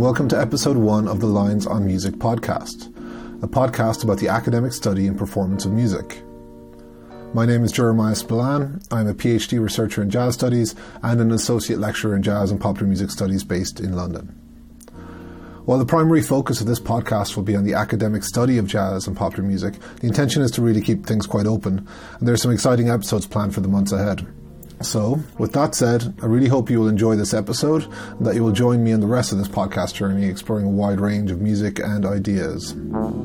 welcome to episode 1 of the Lines on Music podcast, a podcast about the academic study and performance of music. My name is Jeremiah Spillane. I'm a PhD researcher in jazz studies and an associate lecturer in jazz and popular music studies based in London. While the primary focus of this podcast will be on the academic study of jazz and popular music, the intention is to really keep things quite open, and there are some exciting episodes planned for the months ahead. So, with that said, I really hope you will enjoy this episode and that you will join me in the rest of this podcast journey exploring a wide range of music and ideas.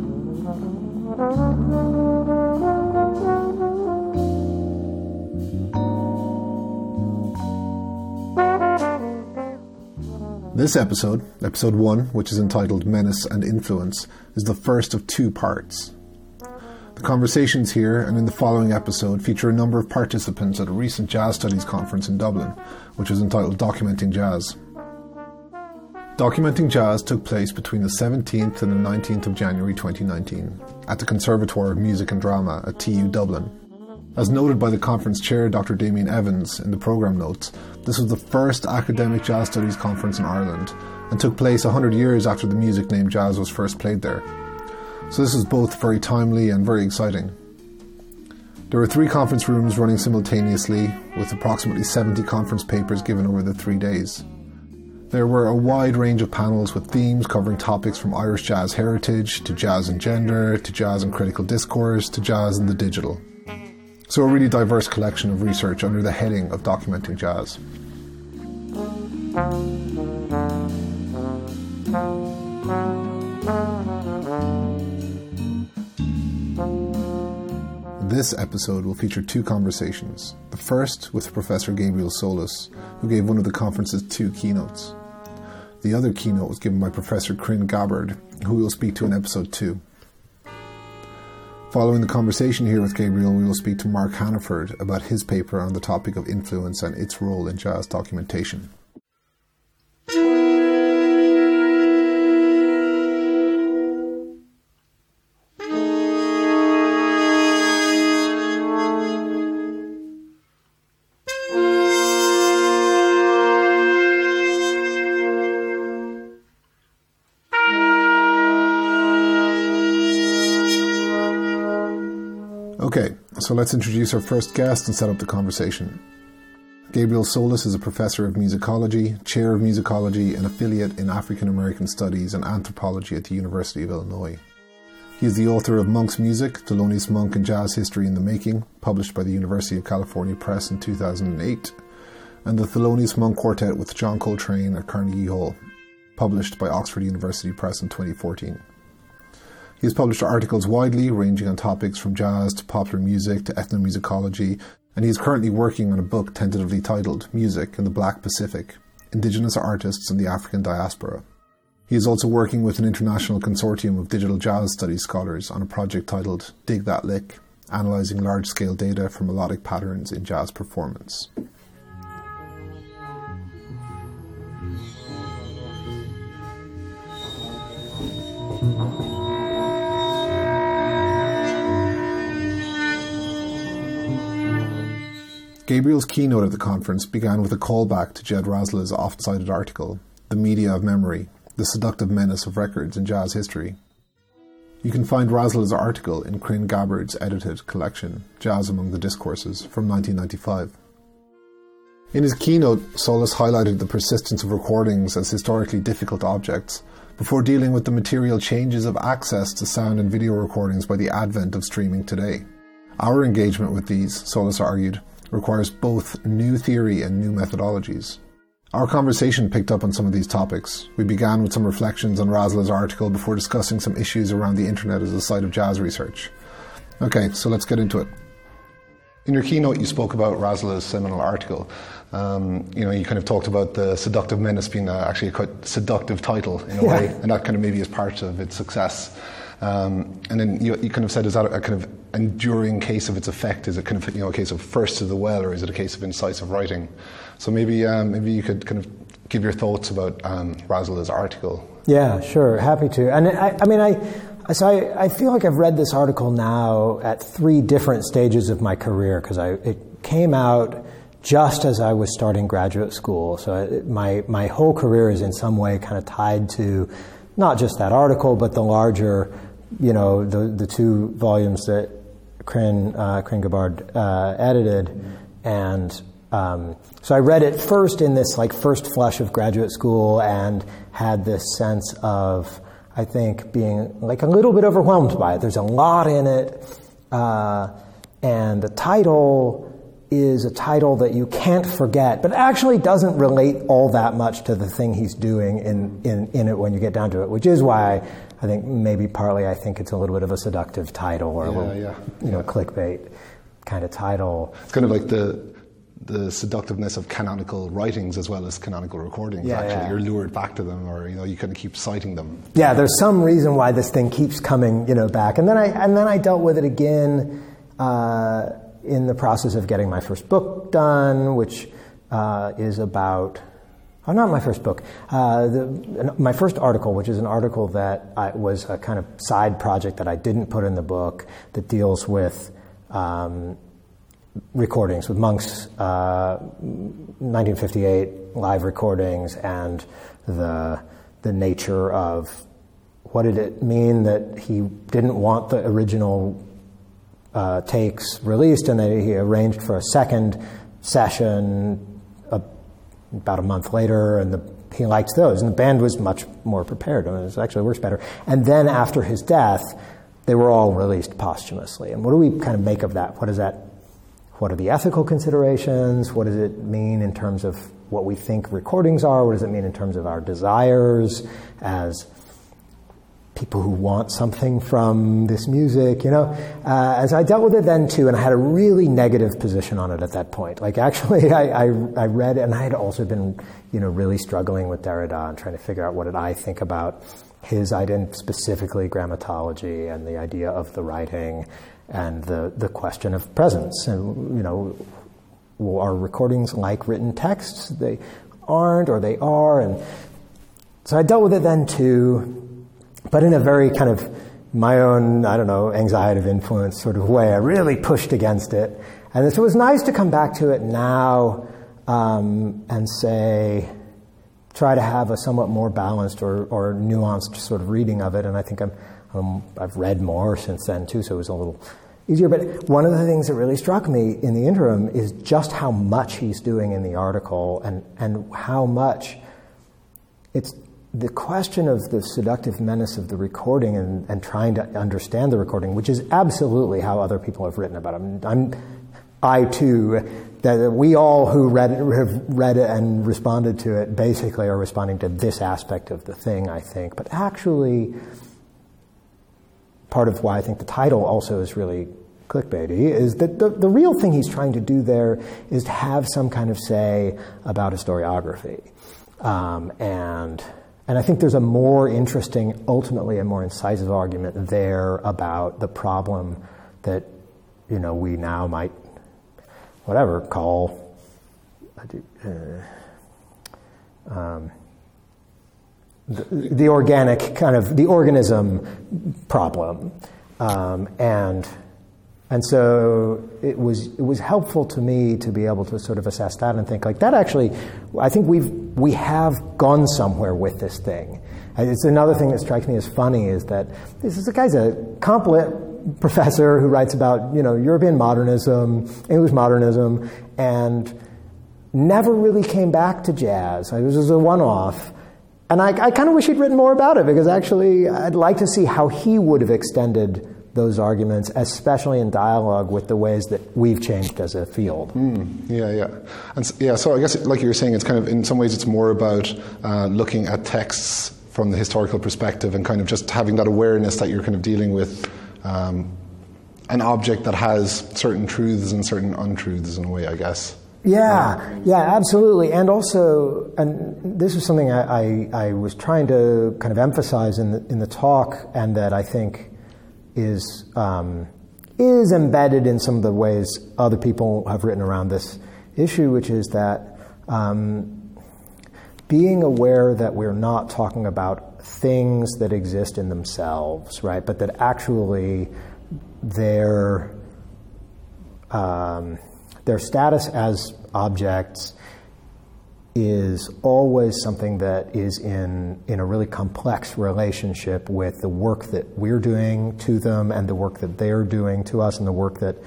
This episode, episode 1, which is entitled Menace and Influence, is the first of 2 parts. The conversations here and in the following episode feature a number of participants at a recent jazz studies conference in Dublin, which was entitled Documenting Jazz. Documenting Jazz took place between the 17th and the 19th of January 2019 at the Conservatoire of Music and Drama at TU Dublin. As noted by the conference chair, Dr. Damien Evans, in the programme notes, this was the first academic jazz studies conference in Ireland and took place 100 years after the music named jazz was first played there. So this was both very timely and very exciting. There were 3 conference rooms running simultaneously, with approximately 70 conference papers given over the 3 days. There were a wide range of panels with themes covering topics from Irish jazz heritage, to jazz and gender, to jazz and critical discourse, to jazz and the digital. So a really diverse collection of research under the heading of Documenting Jazz. This episode will feature 2 conversations. The first with Professor Gabriel Solis, who gave one of the conference's 2 keynotes. The other keynote was given by Professor Crin Gabbard, who we will speak to in episode 2. Following the conversation here with Gabriel, we will speak to Mark Hannaford about his paper on the topic of influence and its role in jazz documentation. Okay, so let's introduce our first guest and set up the conversation. Gabriel Solis is a professor of musicology, chair of musicology, and affiliate in African American Studies and Anthropology at the University of Illinois. He is the author of Monk's Music, Thelonious Monk and Jazz History in the Making, published by the University of California Press in 2008, and the Thelonious Monk Quartet with John Coltrane at Carnegie Hall, published by Oxford University Press in 2014. He has published articles widely, ranging on topics from jazz to popular music to ethnomusicology, and he is currently working on a book tentatively titled Music in the Black Pacific, Indigenous Artists and the African Diaspora. He is also working with an international consortium of digital jazz studies scholars on a project titled Dig That Lick, analysing large-scale data for melodic patterns in jazz performance. Gabriel's keynote at the conference began with a callback to Jed Rasla's oft-cited article, The Media of Memory, The Seductive Menace of Records in Jazz History. You can find Rasla's article in Crin Gabbard's edited collection, Jazz Among the Discourses, from 1995. In his keynote, Solis highlighted the persistence of recordings as historically difficult objects, before dealing with the material changes of access to sound and video recordings by the advent of streaming today. Our engagement with these, Solis argued, requires both new theory and new methodologies. Our conversation picked up on some of these topics. We began with some reflections on Rasla's article before discussing some issues around the internet as a site of jazz research. Okay, so let's get into it. In your keynote, you spoke about Rasla's seminal article. You kind of talked about the seductive menace being actually a quite seductive title in a way, and that kind of maybe is part of its success. And then you kind of said, is that a kind of enduring case of its effect? Is it kind of a case of first to the well, or is it a case of incisive writing? So maybe you could kind of give your thoughts about Rasla's article. Yeah, sure, happy to. And I feel like I've read this article now at 3 different stages of my career, because it came out just as I was starting graduate school. So my whole career is in some way kind of tied to not just that article, but the larger, the 2 volumes that Corinne Gabbard edited. And so I read it first in this first flush of graduate school and had this sense of, I think, being a little bit overwhelmed by it. There's a lot in it, and the title is a title that you can't forget, but actually doesn't relate all that much to the thing he's doing in it when you get down to it, which is why I think maybe partly I think it's a little bit of a seductive title or clickbait kind of title. It's kind of like the seductiveness of canonical writings as well as canonical recordings. You're lured back to them, or you kind of keep citing them. Yeah, there's some reason why this thing keeps coming, back. And then I dealt with it again in the process of getting my first book done, which is about. Oh, not my first book. My first article, which is an article that was a kind of side project that I didn't put in the book, that deals with recordings with Monk's 1958 live recordings and the nature of what did it mean that he didn't want the original takes released, and that he arranged for a second session about a month later, and he liked those, and the band was much more prepared. I mean, it actually works better. And then after his death, they were all released posthumously. And what do we kind of make of that? What are the ethical considerations? What does it mean in terms of what we think recordings are? What does it mean in terms of our desires as people who want something from this music, As I dealt with it then too, and I had a really negative position on it at that point. Actually, I read it, and I had also been, really struggling with Derrida and trying to figure out what did I think about his idea, specifically grammatology and the idea of the writing and the question of presence. And, are recordings like written texts? They aren't, or they are. And so I dealt with it then too, but in a very kind of my own, anxiety of influence sort of way. I really pushed against it. And so it was nice to come back to it now and say, try to have a somewhat more balanced or nuanced sort of reading of it. And I think I've read more since then too, so it was a little easier. But one of the things that really struck me in the interim is just how much he's doing in the article and how much it's the question of the seductive menace of the recording and trying to understand the recording, which is absolutely how other people have written about it. I too, that we all who have read it and responded to it basically are responding to this aspect of the thing, I think. But actually, part of why I think the title also is really clickbaity is that the real thing he's trying to do there is to have some kind of say about historiography. And I think there's a more interesting, ultimately a more incisive argument there about the problem that, we now might, call the organic kind of, the organism problem. And so it was helpful to me to be able to sort of assess that and think that actually, I think we have gone somewhere with this thing. And it's another thing that strikes me as funny is that this guy's a comp-lit professor who writes about, European modernism, English modernism, and never really came back to jazz. This was a one-off. And I kind of wish he'd written more about it, because actually I'd like to see how he would have extended those arguments, especially in dialogue with the ways that we've changed as a field. So I guess, like you were saying, it's kind of, in some ways, it's more about looking at texts from the historical perspective and kind of just having that awareness that you're kind of dealing with an object that has certain truths and certain untruths in a way, I guess. Yeah, absolutely. And also, and this is something I was trying to kind of emphasize in the talk, and that I think is embedded in some of the ways other people have written around this issue, which is that being aware that we're not talking about things that exist in themselves, right, but that actually they're their status as objects is always something that is in a really complex relationship with the work that we're doing to them and the work that they're doing to us and the work that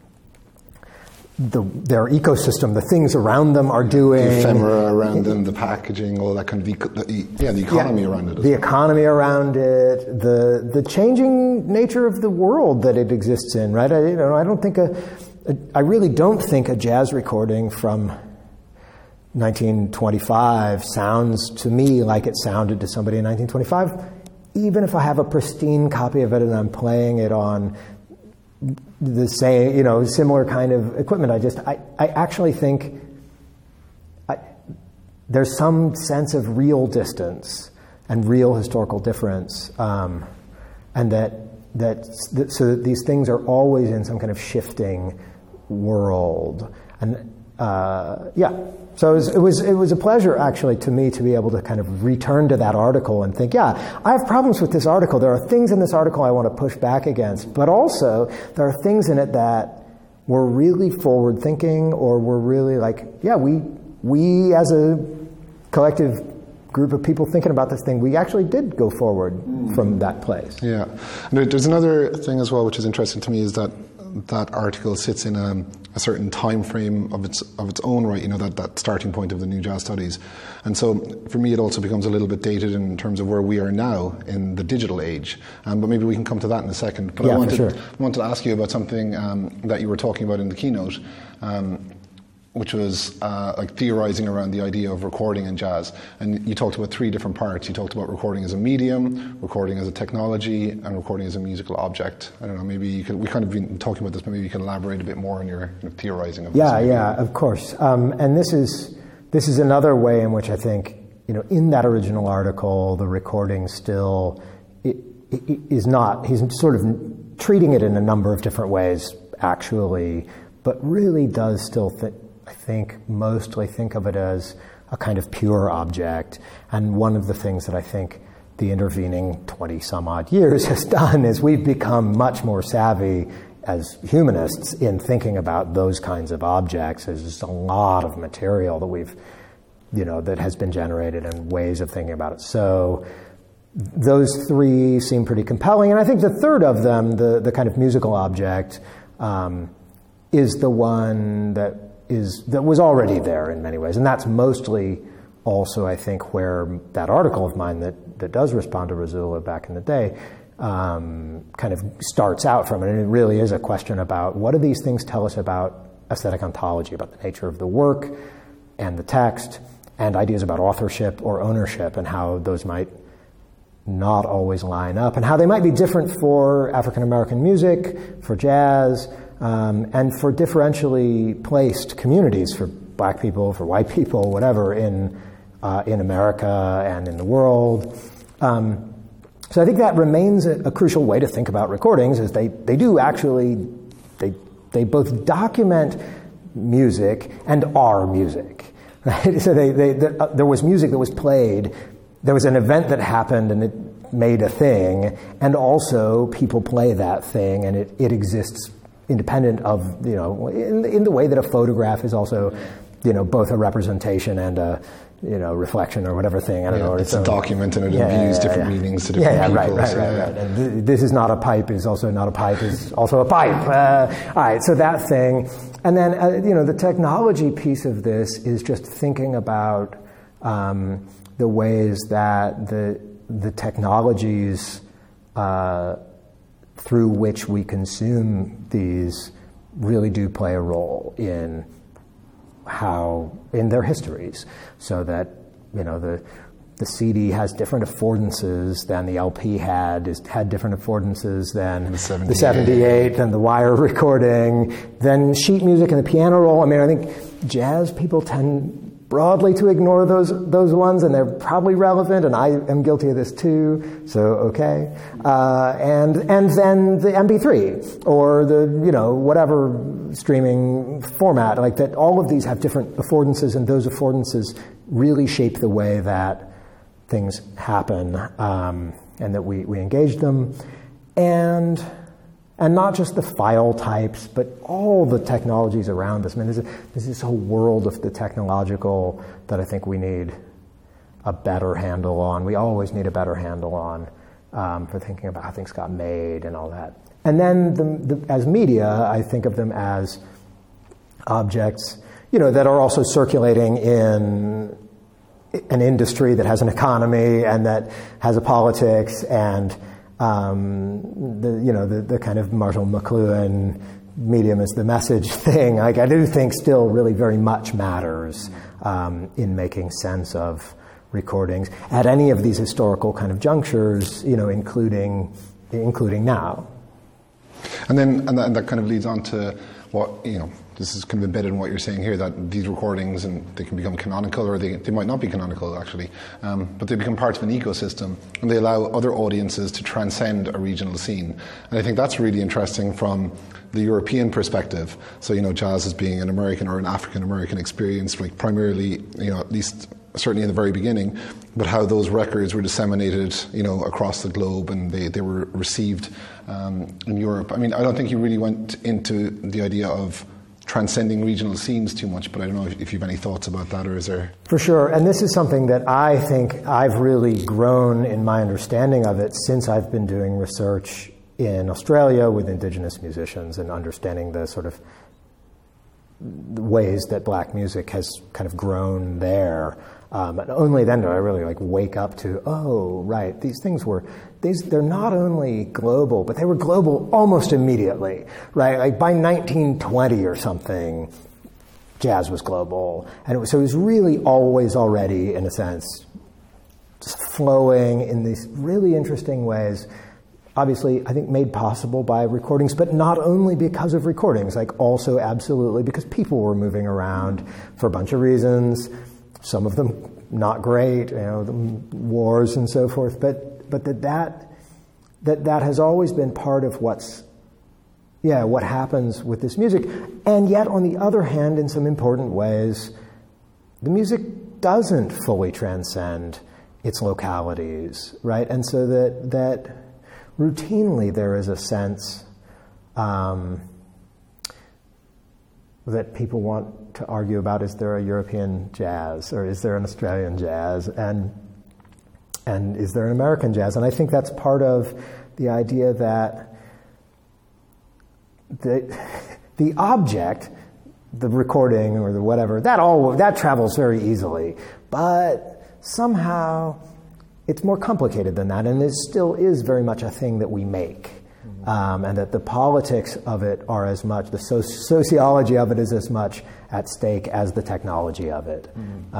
their ecosystem, the things around them are doing. The ephemera around them, the packaging, all that kind of, the economy around it. The economy around it, the changing nature of the world that it exists in, right? I really don't think a jazz recording from 1925 sounds to me like it sounded to somebody in 1925, even if I have a pristine copy of it and I'm playing it on the same, similar kind of equipment. I actually think there's some sense of real distance and real historical difference, and so that these things are always in some kind of shifting world, and So it was a pleasure, actually, to me to be able to kind of return to that article and think, I have problems with this article. There are things in this article I want to push back against, but also there are things in it that were really forward-thinking, or were really like, we as a collective group of people thinking about this thing, we actually did go forward from that place. Yeah. And there's another thing as well which is interesting to me, is that article sits in a certain time frame of its own right, that starting point of the New Jazz Studies. And so for me it also becomes a little bit dated in terms of where we are now in the digital age. But maybe we can come to that in a second. But I wanted to ask you about something that you were talking about in the keynote, which was like theorizing around the idea of recording in jazz. And you talked about three different parts. You talked about recording as a medium, recording as a technology, and recording as a musical object. I don't know, maybe we've kind of been talking about this, but maybe you can elaborate a bit more on your kind of theorizing of this. Yeah, of course. And this is another way in which I think, in that original article, the recording still is not, he's sort of treating it in a number of different ways, actually, but really does still mostly think of it as a kind of pure object. And one of the things that I think the intervening 20-some-odd years has done is we've become much more savvy as humanists in thinking about those kinds of objects. There's just a lot of material that that has been generated and ways of thinking about it. So those three seem pretty compelling. And I think the third of them, the kind of musical object, is the one that was already there in many ways. And that's mostly also, I think, where that article of mine that does respond to Rasula back in the day kind of starts out from. And it really is a question about what do these things tell us about aesthetic ontology, about the nature of the work and the text, and ideas about authorship or ownership, and how those might not always line up, and how they might be different for African American music, for jazz, and for differentially placed communities, for black people, for white people, whatever, in America and in the world. So I think that remains a crucial way to think about recordings, is they do actually, they both document music and are music. Right? So there was music that was played, there was an event that happened and it made a thing, and also people play that thing, and it exists independent of, in the way that a photograph is also, both a representation and a, reflection or whatever thing. I don't know. It's a document, and it imbues different meanings to different people. Right. And this is not a pipe is also not a pipe is also a pipe. All right, so that thing. And then, the technology piece of this is just thinking about the ways that the technologies through which we consume these really do play a role in their histories, so that the CD has different affordances than the LP had different affordances than the 78, than the wire recording, than sheet music and the piano roll. I mean, I think jazz people tend broadly to ignore those ones, and they're probably relevant, and I am guilty of this too, so okay. And then the MP3 or the whatever streaming format, like that, all of these have different affordances, and those affordances really shape the way that things happen, and that we engage them. And And not just the file types, but all the technologies around us. I mean, there's this whole world of the technological that I think we need a better handle on. We always need a better handle on for thinking about how things got made and all that. And then as media, I think of them as objects, that are also circulating in an industry that has an economy and that has a politics and the kind of Marshall McLuhan medium is the message thing. I do think still really very much matters in making sense of recordings at any of these historical kind of junctures, including now. And that kind of leads on to what, this is kind of embedded in what you're saying here, that these recordings, and they can become canonical, or they might not be canonical actually, but they become part of an ecosystem, and they allow other audiences to transcend a regional scene. And I think that's really interesting from the European perspective. So, jazz as being an American or an African American experience, like primarily, at least certainly in the very beginning, but how those records were disseminated, across the globe, and they were received in Europe. I mean, I don't think you really went into the idea of transcending regional scenes too much, but I don't know if you have any thoughts about that, or is there? For sure, and this is something that I think I've really grown in my understanding of it since I've been doing research in Australia with Indigenous musicians and understanding the sort of ways that black music has kind of grown there. And only then do I really wake up to, oh, right, these things they're not only global, but they were global almost immediately, right? Like by 1920 or something, jazz was global. And it was really always already, in a sense, just flowing in these really interesting ways. Obviously, I think made possible by recordings, but not only because of recordings, also absolutely because people were moving around for a bunch of reasons, some of them not great, the wars and so forth, but that has always been part of what happens with this music. And yet, on the other hand, in some important ways, the music doesn't fully transcend its localities, right? And so that routinely there is a sense that people want to argue about, is there a European jazz or is there an Australian jazz and is there an American jazz? And I think that's part of the idea that the object, the recording or the whatever, that travels very easily, but somehow it's more complicated than that, and it still is very much a thing that we make. And that the politics of it are as much, the sociology of it is as much at stake as the technology of it.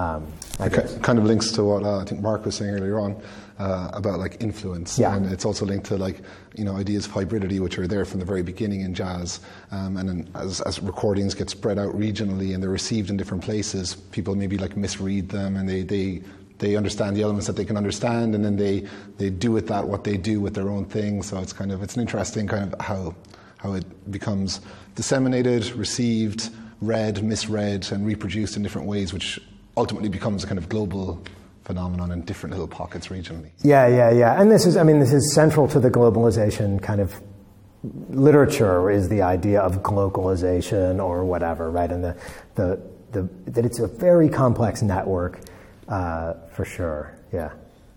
It kind of links to what I think Mark was saying earlier on about influence, and it's also linked to ideas of hybridity, which are there from the very beginning in jazz. And then as recordings get spread out regionally and they're received in different places, people maybe misread them, and they understand the elements that they can understand, and then they do with that what they do with their own thing. So it's an interesting kind of how it becomes disseminated, received, read, misread, and reproduced in different ways, which ultimately becomes a kind of global phenomenon in different little pockets regionally. Yeah. And this is central to the globalization kind of literature, is the idea of globalization or whatever, right? And that it's a very complex network. For sure, yeah.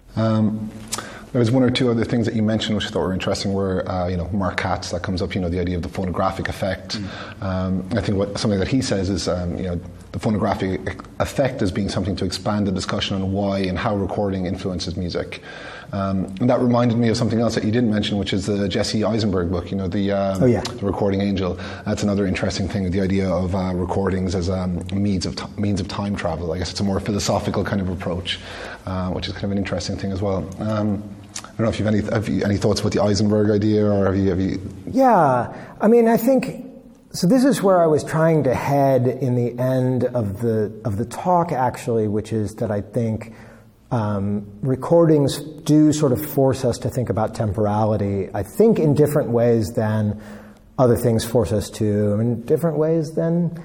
There was one or two other things that you mentioned which I thought were interesting, were, Mark Katz, that comes up, the idea of the phonographic effect. I think something that he says is, the phonographic effect as being something to expand the discussion on why and how recording influences music. And that reminded me of something else that you didn't mention, which is the Jesse Eisenberg book, the Recording Angel. That's another interesting thing, the idea of recordings as means of time travel. I guess it's a more philosophical kind of approach, which is kind of an interesting thing as well. I don't know if you have any thoughts about the Eisenberg idea, or have you? Yeah, I think so. This is where I was trying to head in the end of the talk, actually, which is that I think recordings do sort of force us to think about temporality, I think in different ways than other things force us to, in different ways than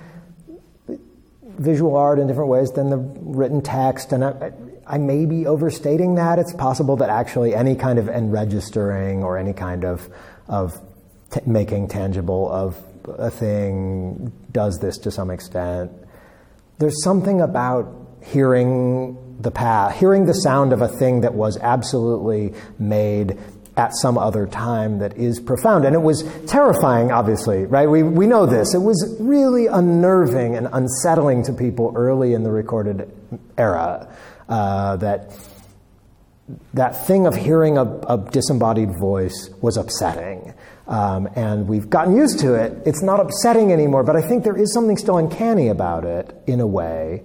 visual art, in different ways than the written text. And I may be overstating that. It's possible that actually any kind of enregistering or any kind of making tangible of a thing does this to some extent. There's something about hearing the sound of a thing that was absolutely made at some other time that is profound. And it was terrifying, obviously, right? We know this. It was really unnerving and unsettling to people early in the recorded era, that thing of hearing a disembodied voice was upsetting. And we've gotten used to it. It's not upsetting anymore, but I think there is something still uncanny about it, in a way,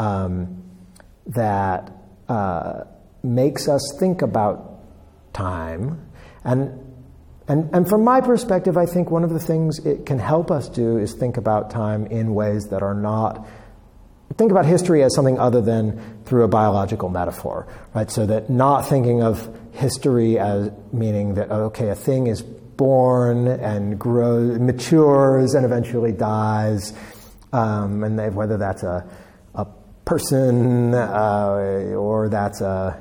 that makes us think about time. And from my perspective, I think one of the things it can help us do is think about time in ways that are not... Think about history as something other than through a biological metaphor, right? So that not thinking of history as meaning that, okay, a thing is born and grows, matures, and eventually dies, and whether that's a person or that's a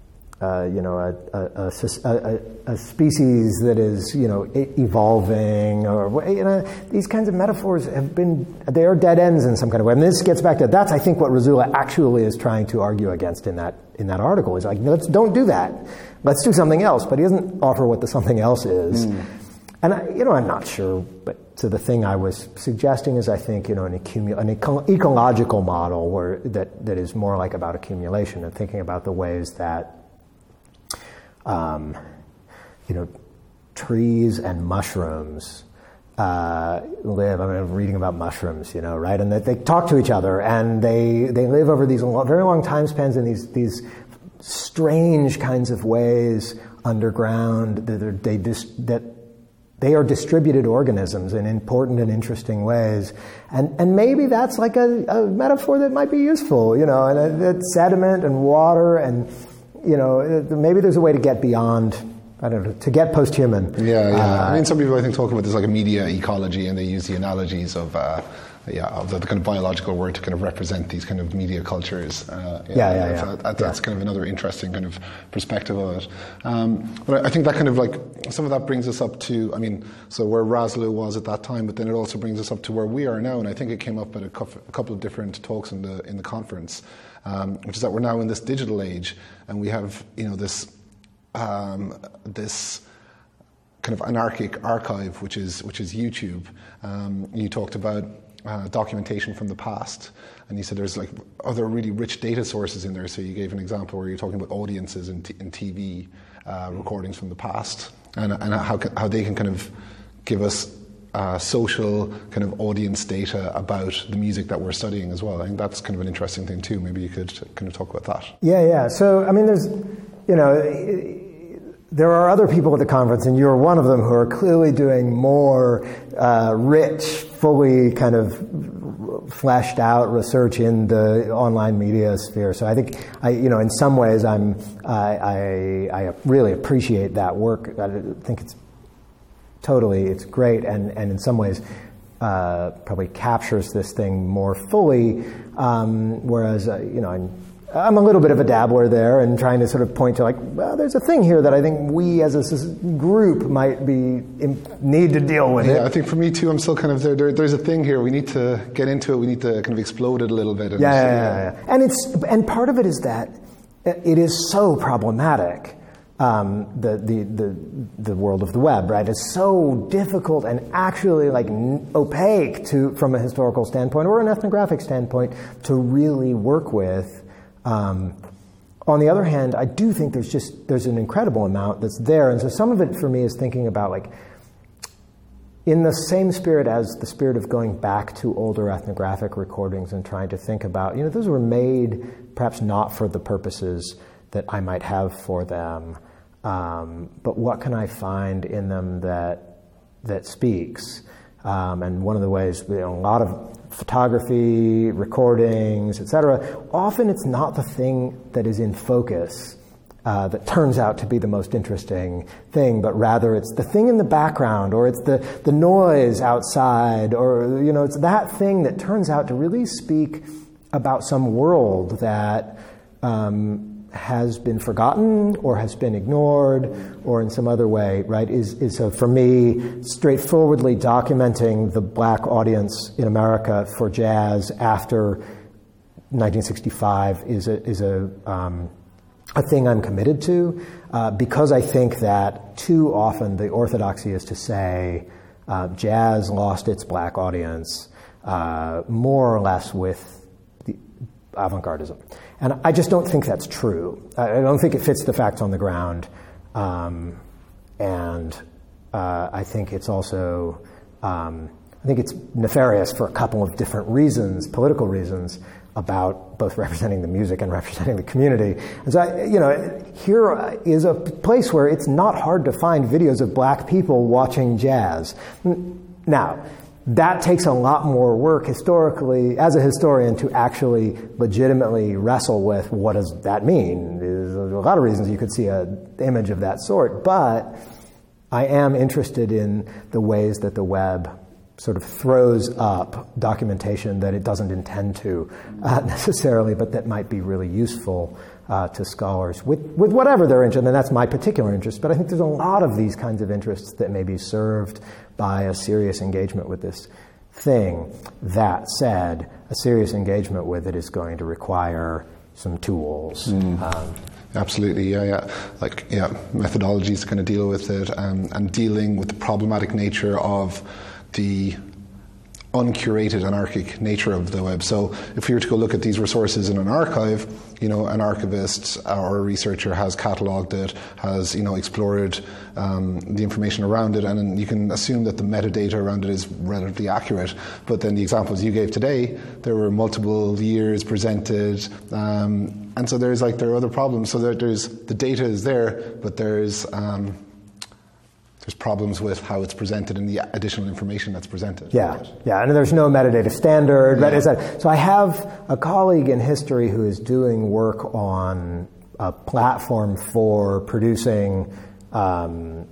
species that is, evolving, or these kinds of metaphors they are dead ends in some kind of way. And this gets back to that's, I think, what Rasula actually is trying to argue against in that article. He's like, don't do that. Let's do something else. But he doesn't offer what the something else is. And I'm not sure, but so the thing I was suggesting is, I think, an ecological model that is more like about accumulation and thinking about the ways that trees and mushrooms live. I mean, I'm reading about mushrooms, right? And that they talk to each other, and they live over these very long time spans in these strange kinds of ways underground. That they are distributed organisms in important and interesting ways, and maybe that's like a metaphor that might be useful, and that sediment and water and. Maybe there's a way to get beyond, I don't know, to get post-human. Yeah. I mean, some people, I think, talk about this like a media ecology, and they use the analogies of the kind of biological word to kind of represent these kind of media cultures. That's kind of another interesting kind of perspective of it. But I think that kind of like, some of that brings us up to, so where Raslu was at that time, but then it also brings us up to where we are now, and I think it came up at a couple of different talks in the conference. Which is that we're now in this digital age, and we have this kind of anarchic archive, which is YouTube. You talked about documentation from the past, and you said there's like other really rich data sources in there. So you gave an example where you're talking about audiences in TV recordings from the past, and how they can kind of give us social kind of audience data about the music that we're studying as well. I think that's kind of an interesting thing too. Maybe you could kind of talk about that. Yeah. So, there's, there are other people at the conference, and you're one of them, who are clearly doing more rich, fully kind of fleshed out research in the online media sphere. So I think, in some ways, I really appreciate that work. I think it's great, and in some ways probably captures this thing more fully, whereas, I'm a little bit of a dabbler there and trying to sort of point to there's a thing here that I think we as a group might need to deal with. Yeah, I think for me too, I'm still kind of there's a thing here. We need to get into it. We need to kind of explode it a little bit. And part of it is that it is so problematic. The world of the web, right, is so difficult and actually opaque from a historical standpoint or an ethnographic standpoint to really work with. On the other hand, I do think there's an incredible amount that's there, and so some of it for me is thinking about in the same spirit as the spirit of going back to older ethnographic recordings and trying to think about, those were made perhaps not for the purposes that I might have for them. But what can I find in them that speaks? And one of the ways, a lot of photography, recordings, etc. Often it's not the thing that is in focus that turns out to be the most interesting thing, but rather it's the thing in the background, or it's the noise outside, or it's that thing that turns out to really speak about some world that has been forgotten or has been ignored or in some other way, right, is so for me, straightforwardly documenting the black audience in America for jazz after 1965 is a thing I'm committed to, because I think that too often the orthodoxy is to say jazz lost its black audience more or less with the avant-gardism. And I just don't think that's true. I don't think it fits the facts on the ground. And I think it's also, I think it's nefarious for a couple of different reasons, political reasons, about both representing the music and representing the community. And so, here is a place where it's not hard to find videos of black people watching jazz. Now, that takes a lot more work historically, as a historian, to actually legitimately wrestle with what does that mean. There's a lot of reasons you could see an image of that sort, but I am interested in the ways that the web sort of throws up documentation that it doesn't intend to necessarily, but that might be really useful to scholars with whatever their interest, and that's my particular interest, but I think there's a lot of these kinds of interests that may be served by a serious engagement with this thing. That said, a serious engagement with it is going to require some tools. Absolutely, methodologies to kind of deal with it, and dealing with the problematic nature of the uncurated, anarchic nature of the web. So if we were to go look at these resources in an archive, an archivist or a researcher has catalogued it, has, explored the information around it, and then you can assume that the metadata around it is relatively accurate. But then the examples you gave today, there were multiple years presented, and so there are other problems. So there's the data is there, but there's problems with how it's presented and the additional information that's presented. Yeah, and there's no metadata standard. Yeah. So I have a colleague in history who is doing work on a platform for producing sort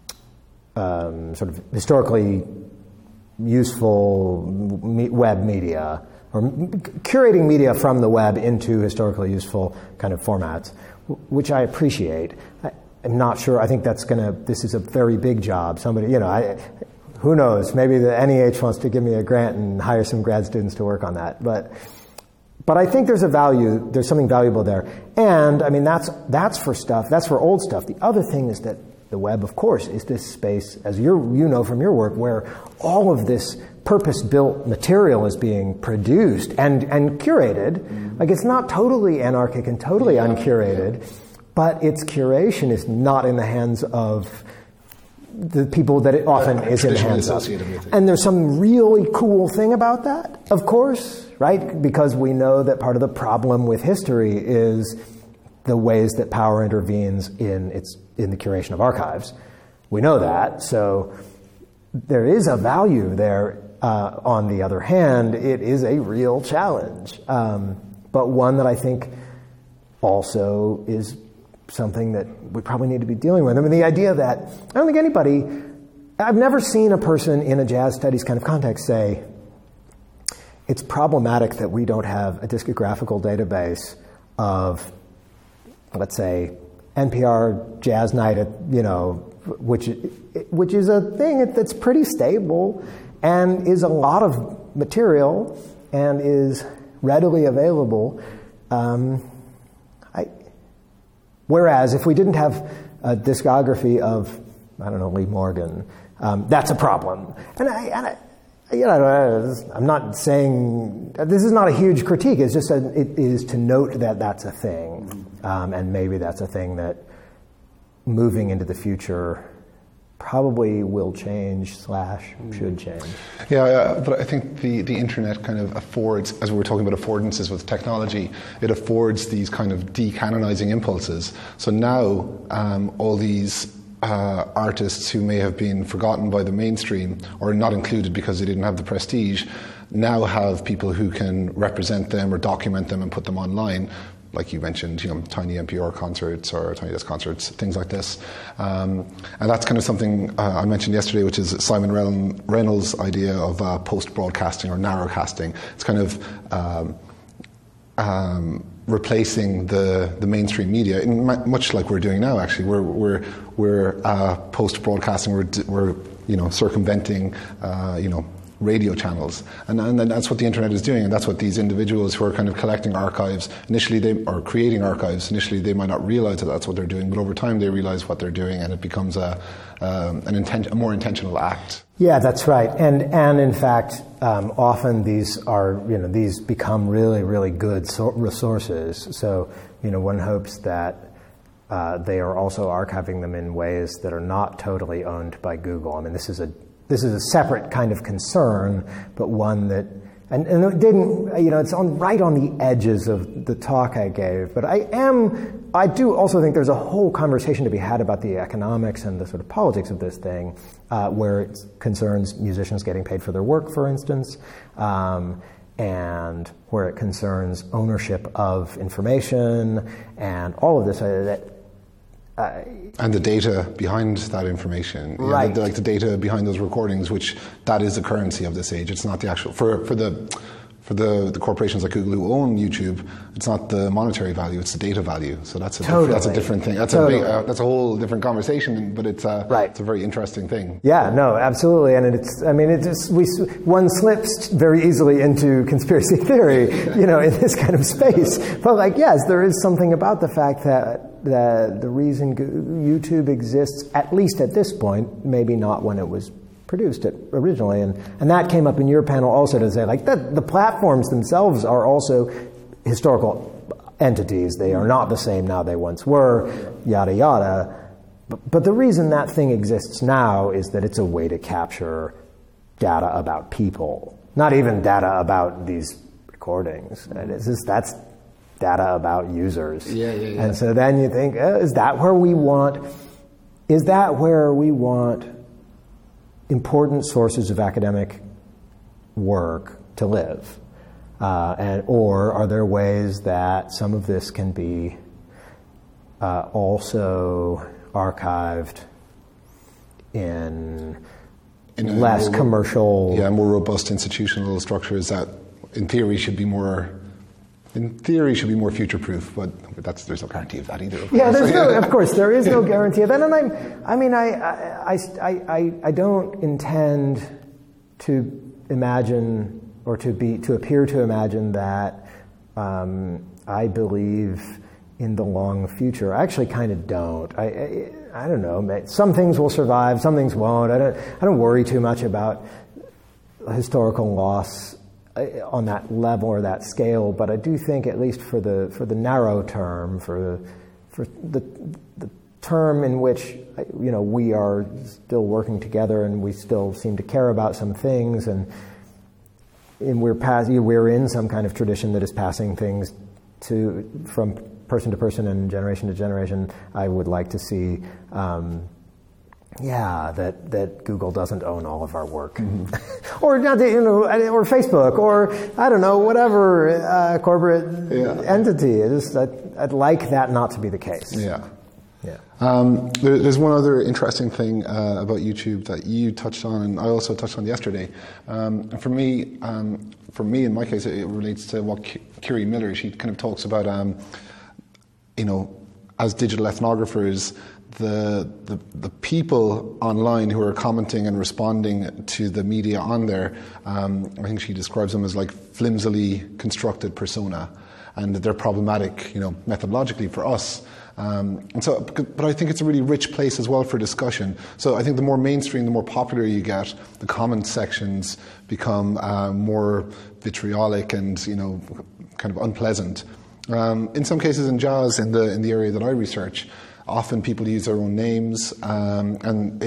of historically useful web media, or curating media from the web into historically useful kind of formats, which I appreciate. I'm not sure. I think this is a very big job. Somebody, who knows? Maybe the NEH wants to give me a grant and hire some grad students to work on that. But I think there's something valuable there. And I mean, that's for stuff. That's for old stuff. The other thing is that the web, of course, is this space, as you know from your work, where all of this purpose-built material is being produced and curated. Mm-hmm. Like, it's not totally anarchic and totally uncurated. But its curation is not in the hands of the people that it often is in the hands of. And there's some really cool thing about that, of course, right? Because we know that part of the problem with history is the ways that power intervenes in the curation of archives. We know that, so there is a value there. On the other hand, it is a real challenge, but one that I think also is something that we probably need to be dealing with. I mean, the idea that I don't think I've never seen a person in a jazz studies kind of context say, it's problematic that we don't have a discographical database of, let's say, NPR Jazz Night at, which is a thing that's pretty stable and is a lot of material and is readily available. Whereas if we didn't have a discography of, Lee Morgan, that's a problem. And I'm not saying this is not a huge critique. It's just it is to note that that's a thing, and maybe that's a thing that moving into the future probably will change / should change. Yeah, but I think the internet kind of affords, as we were talking about affordances with technology, it affords these kind of decanonizing impulses. So now all these artists who may have been forgotten by the mainstream or not included because they didn't have the prestige now have people who can represent them or document them and put them online. Like you mentioned, tiny NPR concerts or tiny desk concerts, things like this. And that's kind of something I mentioned yesterday, which is Simon Reynolds' idea of post-broadcasting or narrowcasting. It's kind of replacing the mainstream media, much like we're doing now. Actually, we're post broadcasting. We're circumventing radio channels, and that's what the internet is doing, and that's what these individuals who are kind of collecting archives initially creating archives. Initially, they might not realize that that's what they're doing, but over time they realize what they're doing, and it becomes a more intentional act. Yeah, that's right, and in fact, often these become really, really good resources. So one hopes that they are also archiving them in ways that are not totally owned by Google. I mean, this is a separate kind of concern, but one that, and it didn't, it's right on the edges of the talk I gave. But I do also think there's a whole conversation to be had about the economics and the sort of politics of this thing, where it concerns musicians getting paid for their work, for instance, and where it concerns ownership of information and all of this. And the data behind that information, right? Like the data behind those recordings, which that is the currency of this age. It's not the actual for the corporations like Google who own YouTube. It's not the monetary value; it's the data value. So that's a different thing. That's a whole different conversation. But it's it's a very interesting thing. Yeah, no, absolutely. And one slips very easily into conspiracy theory, in this kind of space. But yes, there is something about the fact that the reason YouTube exists, at least at this point, maybe not when it was produced it originally, and that came up in your panel also, to say the platforms themselves are also historical entities. They are not the same now they once were, yada yada. But the reason that thing exists now is that it's a way to capture data about people, not even data about these recordings. That's data about users. Yeah. And so then you think, is that where we want important sources of academic work to live? Or are there ways that some of this can be also archived in less commercial... Yeah, more robust institutional structures that, in theory, should be more future-proof, but there's no guarantee of that either. Of course, there is no guarantee of that. And I don't intend to imagine or to appear to imagine that I believe in the long future. I actually kind of don't. I don't know. Some things will survive, some things won't. I don't worry too much about historical loss on that level or that scale, but I do think, at least for the narrow term, for the term in which we are still working together and we still seem to care about some things, and we're in some kind of tradition that is passing things from person to person and generation to generation. I would like to see. That Google doesn't own all of our work, or or Facebook, or I don't know, whatever corporate entity. I'd like that not to be the case. Yeah. There's one other interesting thing about YouTube that you touched on, and I also touched on yesterday. For me, in my case, it relates to what Kiri Miller. She kind of talks about, as digital ethnographers, the people online who are commenting and responding to the media on there, I think she describes them as like flimsily constructed persona, and that they're problematic, methodologically for us. But I think it's a really rich place as well for discussion. So I think the more mainstream, the more popular you get, the comment sections become more vitriolic and kind of unpleasant. In some cases, in jazz, in the area that I research, often people use their own names, and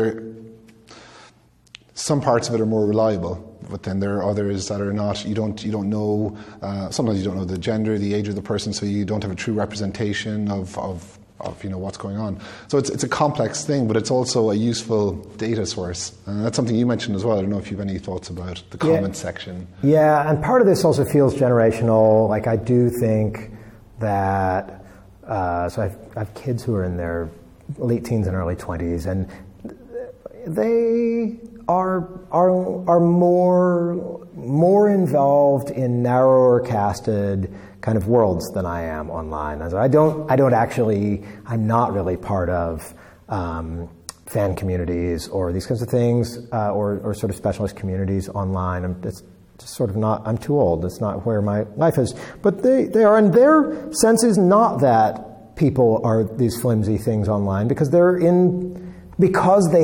some parts of it are more reliable, but then there are others that are not. You don't know. Sometimes you don't know the gender, the age of the person, so you don't have a true representation of what's going on. So it's a complex thing, but it's also a useful data source, and that's something you mentioned as well. I don't know if you have any thoughts about the comment section. Yeah, and part of this also feels generational. Like, I do think that. So I have kids who are in their late teens and early 20s, and they are more involved in narrower casted kind of worlds than I am online. As I'm not really part of fan communities or these kinds of things, or sort of specialist communities online. It's just sort of not, I'm too old. It's not where my life is. But they are, and their sense is not that people are these flimsy things online, because they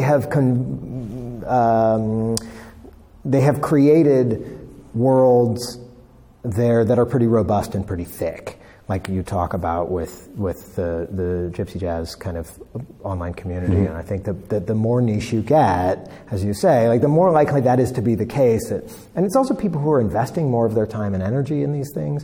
have created worlds there that are pretty robust and pretty thick, like you talk about with the Gypsy Jazz kind of online community. Mm-hmm. And I think that the more niche you get, as you say, like the more likely that is to be the case. And it's also people who are investing more of their time and energy in these things.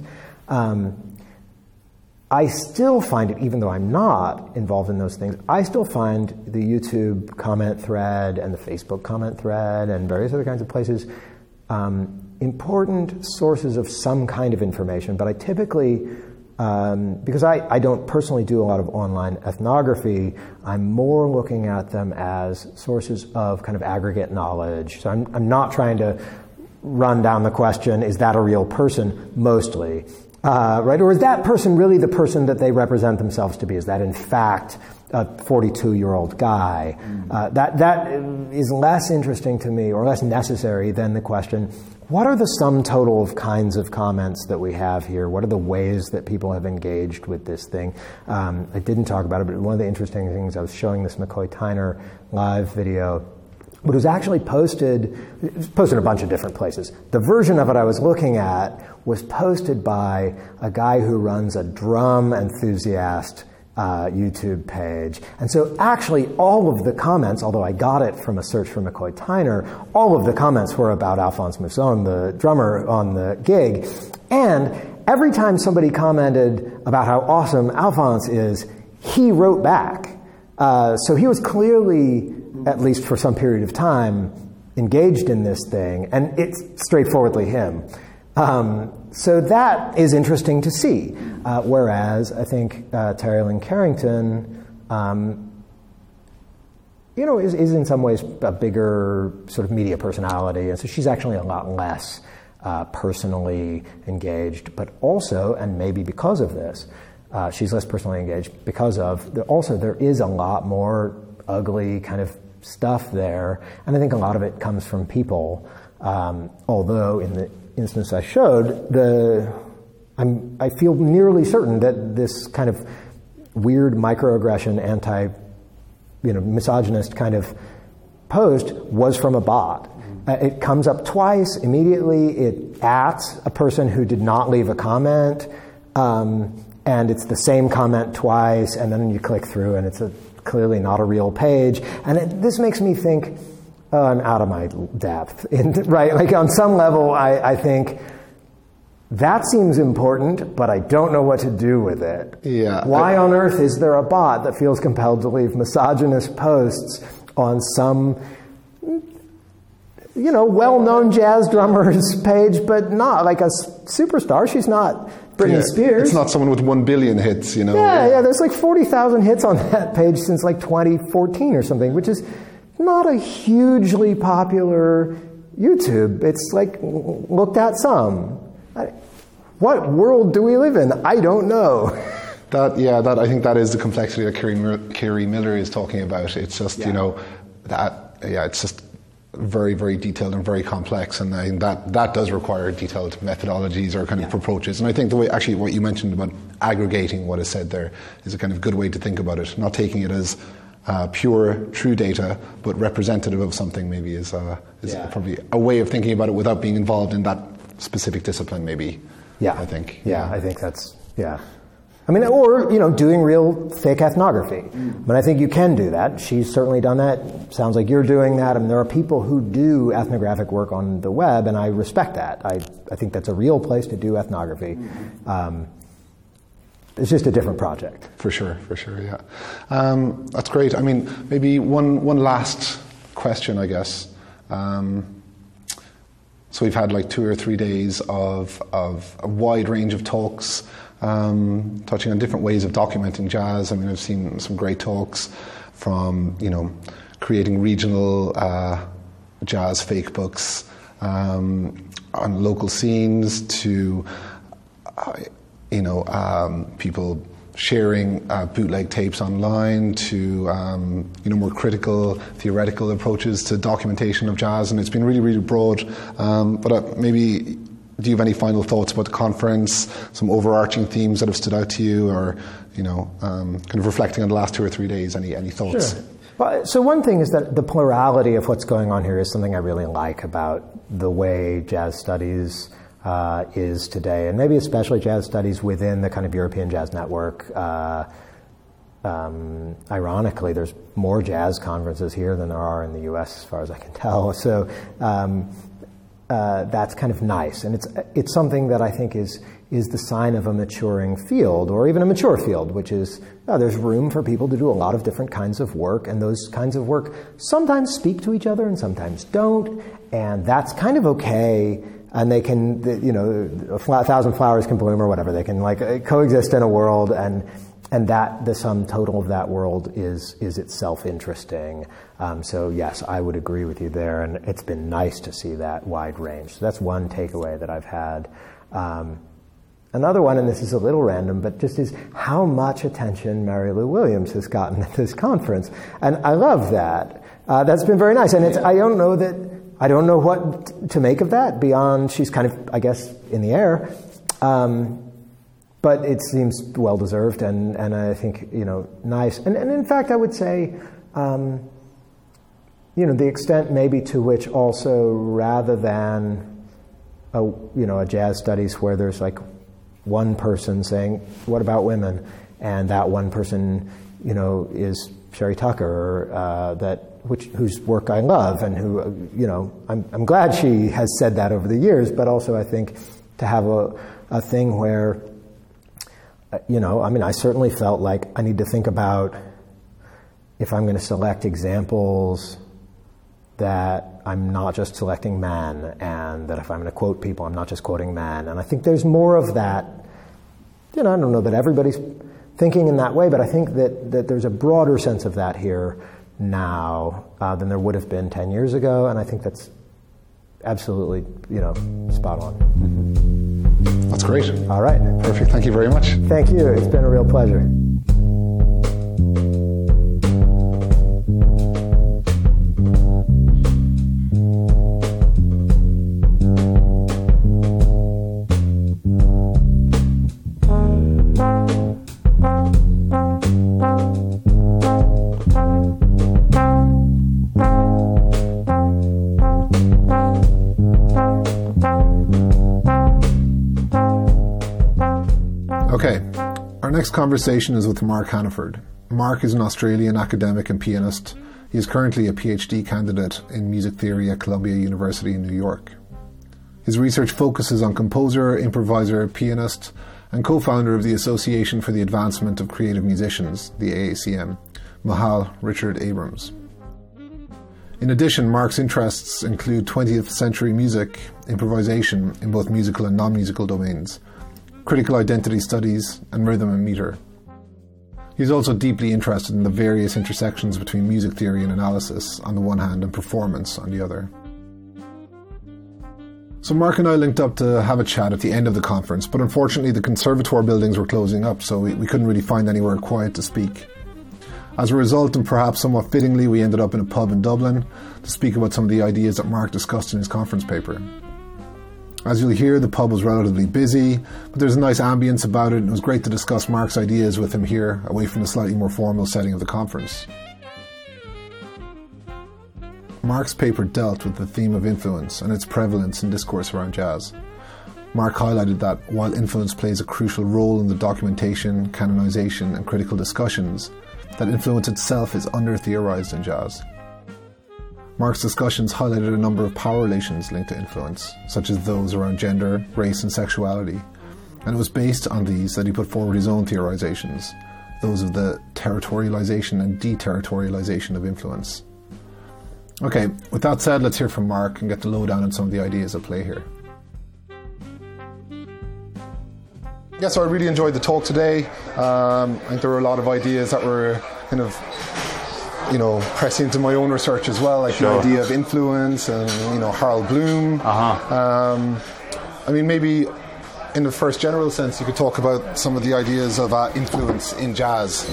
I still find it, even though I'm not involved in those things, I still find the YouTube comment thread and the Facebook comment thread and various other kinds of places important sources of some kind of information. But I typically, because I don't personally do a lot of online ethnography, I'm more looking at them as sources of kind of aggregate knowledge. So I'm not trying to run down the question, is that a real person, mostly? Right? Or is that person really the person that they represent themselves to be? Is that in fact a 42-year-old guy? That is less interesting to me, or less necessary than the question, what are the sum total of kinds of comments that we have here? What are the ways that people have engaged with this thing? I didn't talk about it, but one of the interesting things, I was showing this McCoy Tyner live video, but it was actually posted in a bunch of different places. The version of it I was looking at was posted by a guy who runs a drum enthusiast YouTube page. And so actually all of the comments, although I got it from a search for McCoy Tyner, all of the comments were about Alphonse Mousson, the drummer on the gig. And every time somebody commented about how awesome Alphonse is, he wrote back. So he was clearly, at least for some period of time, engaged in this thing, and it's straightforwardly him. So that is interesting to see. Whereas I think Terry Lynn Carrington, is in some ways a bigger sort of media personality, and so she's actually a lot less personally engaged. But also, and maybe because of this, she's less personally engaged because of there is a lot more ugly kind of stuff there, and I think a lot of it comes from people. Although in the instance I showed, I feel nearly certain that this kind of weird microaggression, misogynist kind of post was from a bot. It comes up twice immediately. It ats a person who did not leave a comment, and it's the same comment twice, and then you click through, and it's clearly not a real page. And this makes me think, I'm out of my depth, right? Like on some level, I think that seems important, but I don't know what to do with it. Yeah. Why on earth is there a bot that feels compelled to leave misogynist posts on some, well-known jazz drummer's page, but not like a superstar? She's not Britney Spears. It's not someone with 1 billion hits, Yeah, there's like 40,000 hits on that page since like 2014 or something, which is not a hugely popular YouTube. It's like looked at some. What world do we live in? I don't know. I think that is the complexity that Kerry Miller is talking about. It's just it's just very, very detailed and very complex, and I think that does require detailed methodologies or kind of approaches. And I think the way, actually, what you mentioned about aggregating what is said there is a kind of good way to think about it. Not taking it as pure, true data, but representative of something maybe is probably a way of thinking about it without being involved in that specific discipline, maybe. Yeah. I think. Yeah, I think that's, I mean, or, doing real thick ethnography. But I think you can do that. She's certainly done that. Sounds like you're doing that. I mean, there are people who do ethnographic work on the web, and I respect that. I think that's a real place to do ethnography. It's just a different project. For sure, yeah. That's great. I mean, maybe one last question, I guess. So we've had like 2 or 3 days of a wide range of talks, touching on different ways of documenting jazz. I mean, I've seen some great talks from, creating regional jazz fake books on local scenes to people sharing bootleg tapes online to more critical, theoretical approaches to documentation of jazz, and it's been really, really broad. But maybe, do you have any final thoughts about the conference? Some overarching themes that have stood out to you, or kind of reflecting on the last 2 or 3 days? Any thoughts? Sure. Well, so one thing is that the plurality of what's going on here is something I really like about the way jazz studies is today, and maybe especially jazz studies within the kind of European Jazz Network. Ironically, there's more jazz conferences here than there are in the U.S., as far as I can tell. So that's kind of nice, and it's something that I think is the sign of a maturing field, or even a mature field, which is there's room for people to do a lot of different kinds of work, and those kinds of work sometimes speak to each other and sometimes don't, and that's kind of okay. And they can, a thousand flowers can bloom or whatever. They can coexist in a world, and that the sum total of that world is itself interesting. So yes, I would agree with you there, and it's been nice to see that wide range. So that's one takeaway that I've had. Another one, and this is a little random, but just is how much attention Mary Lou Williams has gotten at this conference, and I love that. That's been very nice, and I don't know what to make of that beyond she's kind of, I guess, in the air. But it seems well-deserved and I think, nice. And in fact, I would say, the extent maybe to which also rather than, a jazz studies where there's one person saying, what about women? And that one person, is Sherry Tucker, whose work I love, and who, I'm glad she has said that over the years, but also I think to have a thing where, I certainly felt like I need to think about if I'm going to select examples that I'm not just selecting man, and that if I'm going to quote people, I'm not just quoting man. And I think there's more of that. I don't know that everybody's thinking in that way, but I think that there's a broader sense of that here now than there would have been 10 years ago, and I think that's absolutely, spot on. That's great. All right. Perfect. Thank you very much. Thank you. It's been a real pleasure. Okay, our next conversation is with Mark Hannaford. Mark is an Australian academic and pianist. He is currently a PhD candidate in music theory at Columbia University in New York. His research focuses on composer, improviser, pianist, and co-founder of the Association for the Advancement of Creative Musicians, the AACM, Michal Richard Abrams. In addition, Mark's interests include 20th century music, improvisation in both musical and non-musical domains, critical identity studies, and rhythm and meter. He's also deeply interested in the various intersections between music theory and analysis on the one hand and performance on the other. So Mark and I linked up to have a chat at the end of the conference, but unfortunately the conservatoire buildings were closing up, so we couldn't really find anywhere quiet to speak. As a result, and perhaps somewhat fittingly, we ended up in a pub in Dublin to speak about some of the ideas that Mark discussed in his conference paper. As you'll hear, the pub was relatively busy, but there's a nice ambience about it, and it was great to discuss Mark's ideas with him here, away from the slightly more formal setting of the conference. Mark's paper dealt with the theme of influence and its prevalence in discourse around jazz. Mark highlighted that while influence plays a crucial role in the documentation, canonization, and critical discussions, that influence itself is under-theorized in jazz. Mark's discussions highlighted a number of power relations linked to influence, such as those around gender, race, and sexuality, and it was based on these that he put forward his own theorizations, those of the territorialization and deterritorialization of influence. Okay, with that said, let's hear from Mark and get the lowdown on some of the ideas at play here. Yeah, so I really enjoyed the talk today. I think there were a lot of ideas that were kind of press into my own research as well, like the idea of influence and Harold Bloom. I mean, maybe in the first general sense, you could talk about some of the ideas of influence in jazz.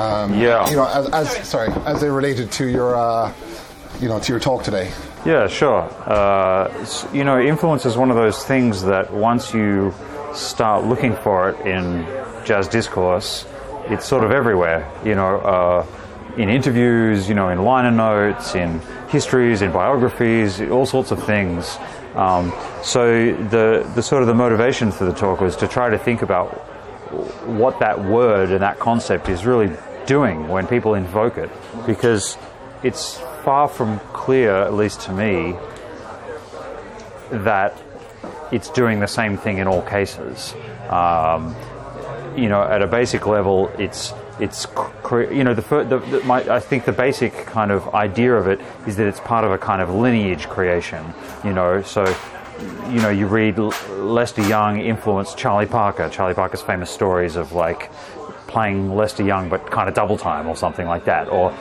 As they related to your to your talk today. Yeah, sure. Influence is one of those things that once you start looking for it in jazz discourse, it's sort of everywhere. In interviews, in liner notes, in histories, in biographies, all sorts of things. So the sort of the motivation for the talk was to try to think about what that word and that concept is really doing when people invoke it, because it's far from clear, at least to me, that it's doing the same thing in all cases. At a basic level, I think the basic kind of idea of it is that it's part of a kind of lineage creation. You read Lester Young influenced Charlie Parker's famous stories of like playing Lester Young but kind of double time or something like that, or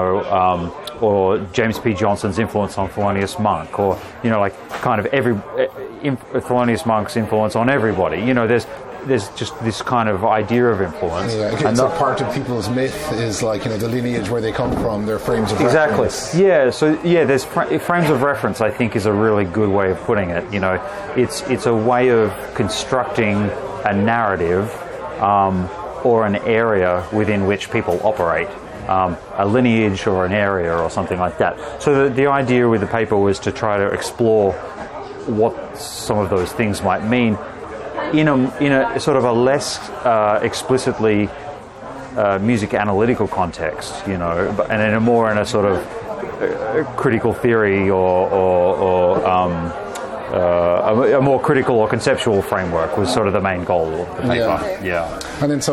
James P. Johnson's influence on Thelonious Monk, or kind of Thelonious Monk's influence on everybody. There's just this kind of idea of influence. Yeah, and part of people's myth is the lineage where they come from, their frames of reference. Exactly. Yeah. So there's frames of reference. I think is a really good way of putting it. It's a way of constructing a narrative or an area within which people operate. A lineage or an area or something like that. So the idea with the paper was to try to explore what some of those things might mean in a sort of a less explicitly music analytical context, and in a sort of critical theory or a more critical or conceptual framework was sort of the main goal of the paper. Yeah. And then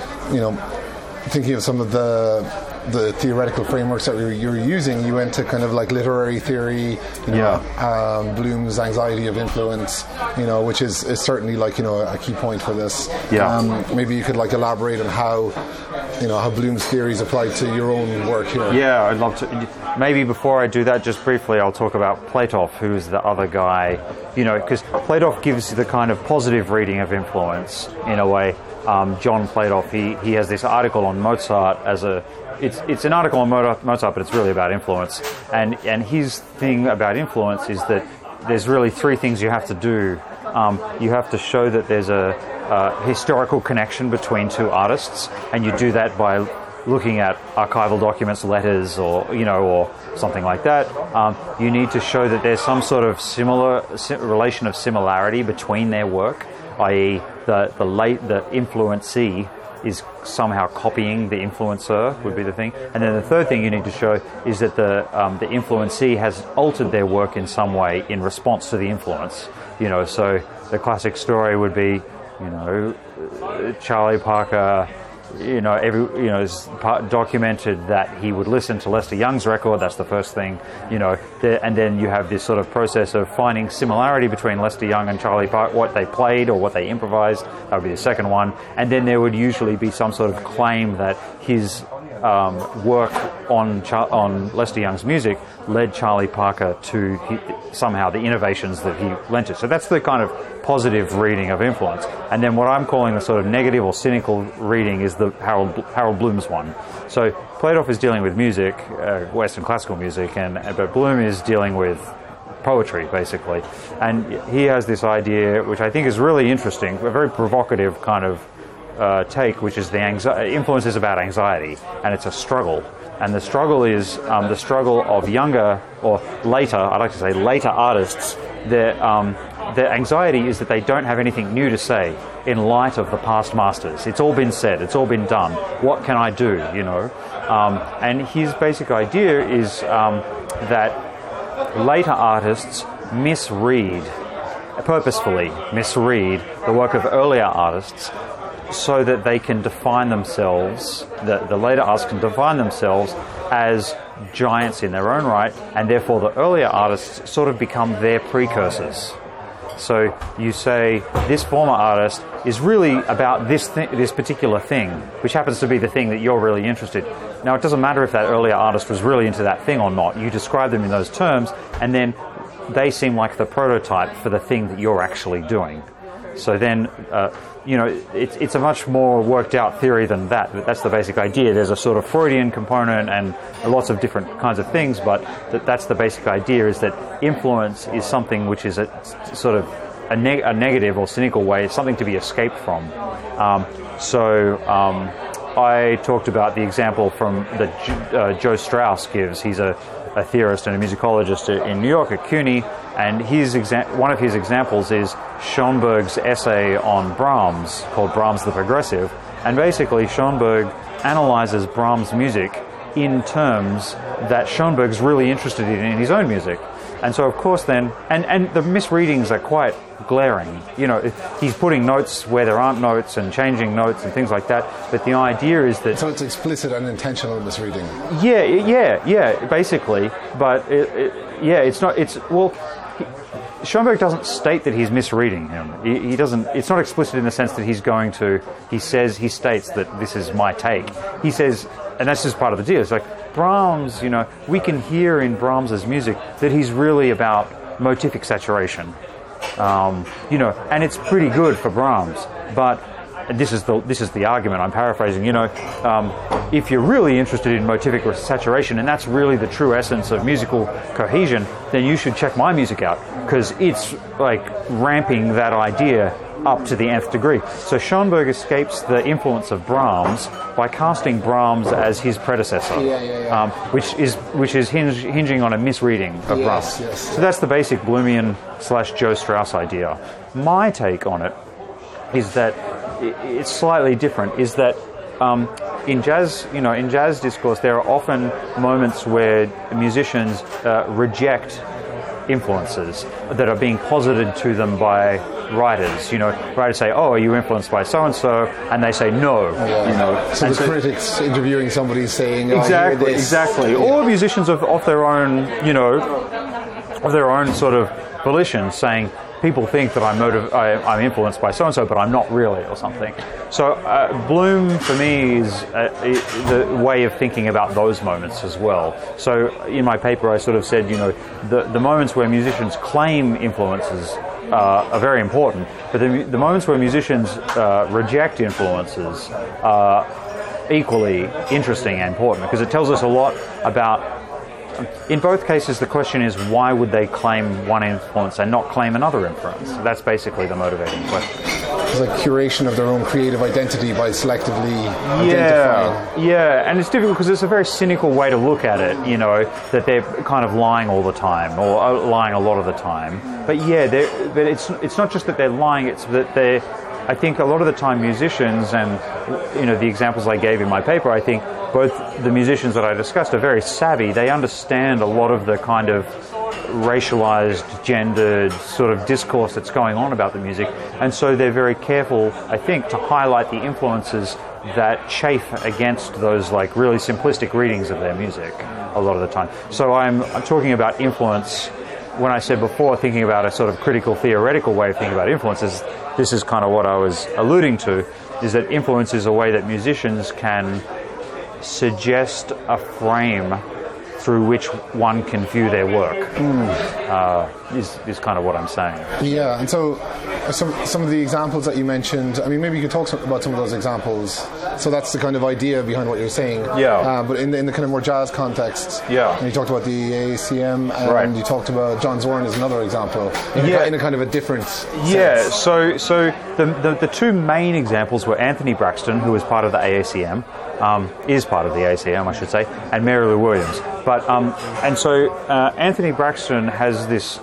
thinking of some of the theoretical frameworks that you're using, you went to kind of like literary theory, Bloom's anxiety of influence, which is certainly a key point for this. Yeah. Maybe you could elaborate on how Bloom's theories apply to your own work here. Yeah, I'd love to. Maybe before I do that, just briefly, I'll talk about Platoff, who's the other guy, because Platoff gives the kind of positive reading of influence in a way. John Platoff, he has this article on Mozart it's an article on Mozart, but it's really about influence. And his thing about influence is that there's really three things you have to do. You have to show that there's a historical connection between two artists, and you do that by looking at archival documents, letters, or something like that. You need to show that there's some sort of relation of similarity between their work, i.e., the influencee is somehow copying the influencer, would be the thing. And then the third thing you need to show is that the influencee has altered their work in some way in response to the influence. So the classic story would be, Charlie Parker, it's documented that he would listen to Lester Young's record. That's the first thing, and then you have this sort of process of finding similarity between Lester Young and Charlie Parker, what they played or what they improvised. That would be the second one. And then there would usually be some sort of claim that his work on Lester Young's music led Charlie Parker to somehow the innovations that he lent it. So that's the kind of positive reading of influence. And then what I'm calling the sort of negative or cynical reading is the Harold Bloom's one. So Platoff is dealing with music, Western classical music, but Bloom is dealing with poetry, basically. And he has this idea, which I think is really interesting, a very provocative kind of take, which is influence is about anxiety, and it's a struggle. And the struggle is the struggle of younger or later, I'd like to say later artists. Their anxiety is that they don't have anything new to say in light of the past masters. It's all been said, it's all been done. What can I do, And his basic idea is that later artists purposefully misread the work of earlier artists, so that they can define themselves, the later artists can define themselves as giants in their own right, and therefore the earlier artists sort of become their precursors. So you say this former artist is really about this particular thing, which happens to be the thing that you're really interested in. Now, it doesn't matter if that earlier artist was really into that thing or not. You describe them in those terms, and then they seem like the prototype for the thing that you're actually doing. So then, it's a much more worked out theory than that. But that's the basic idea. There's a sort of Freudian component and lots of different kinds of things, but that's the basic idea, is that influence is something which is a sort of a negative or cynical way. It's something to be escaped from. I talked about the example from that Joe Strauss gives. He's a theorist and a musicologist in New York at CUNY, and one of his examples is Schoenberg's essay on Brahms, called Brahms the Progressive. And basically Schoenberg analyzes Brahms' music in terms that Schoenberg's really interested in his own music. And so, of course, then, and the misreadings are quite glaring. He's putting notes where there aren't notes and changing notes and things like that. But the idea is that... So it's explicit and intentional misreading. Yeah, basically. But, it's not... Schoenberg doesn't state that he's misreading him. He doesn't... It's not explicit in the sense that he's going to... He states that this is my take. He says... And that's just part of the deal. It's like Brahms, we can hear in Brahms's music that he's really about motivic saturation. And it's pretty good for Brahms. But this is the argument I'm paraphrasing. If you're really interested in motivic saturation, and that's really the true essence of musical cohesion, then you should check my music out, because it's like ramping that idea up to the nth degree. So Schoenberg escapes the influence of Brahms by casting Brahms as his predecessor, which is hinging on a misreading of Brahms. Yes. So that's the basic Bloomian / Joe Strauss idea. My take on it is that it's slightly different. Is that in jazz discourse, there are often moments where musicians reject influences that are being posited to them by writers. Writers say, "Oh, are you influenced by so and so?" And they say, "No." So the critics interviewing somebody saying, exactly. Or musicians of their own, of their own sort of volition, saying, "People think that I'm influenced by so and so, but I'm not really," or something. So Bloom for me is the way of thinking about those moments as well. So in my paper, I sort of said, the moments where musicians claim influences are very important, but the moments where musicians reject influences are equally interesting and important, because it tells us a lot about. In both cases, the question is, why would they claim one influence and not claim another influence? That's basically the motivating question. It's like curation of their own creative identity by selectively identifying. Yeah, and it's difficult because it's a very cynical way to look at it, that they're kind of lying all the time, or lying a lot of the time. But it's not just that they're lying, it's that they're... I think a lot of the time musicians, and the examples I gave in my paper, I think both the musicians that I discussed are very savvy. They understand a lot of the kind of racialized, gendered sort of discourse that's going on about the music, and so they're very careful, I think, to highlight the influences that chafe against those like really simplistic readings of their music a lot of the time. So I'm talking about influence. When I said before, thinking about a sort of critical theoretical way of thinking about influences, this is kind of what I was alluding to, is that influence is a way that musicians can suggest a frame through which one can view their work, is kind of what I'm saying. Yeah, and so some of the examples that you mentioned, maybe you could talk about some of those examples. So that's the kind of idea behind what you're saying. Yeah. But in the kind of more jazz context, and you talked about the AACM, and you talked about John Zorn as another example, in a kind of a different sense. So the two main examples were Anthony Braxton, who was part of the AACM, is part of the AACM, I should say, and Mary Lou Williams. But Anthony Braxton has this.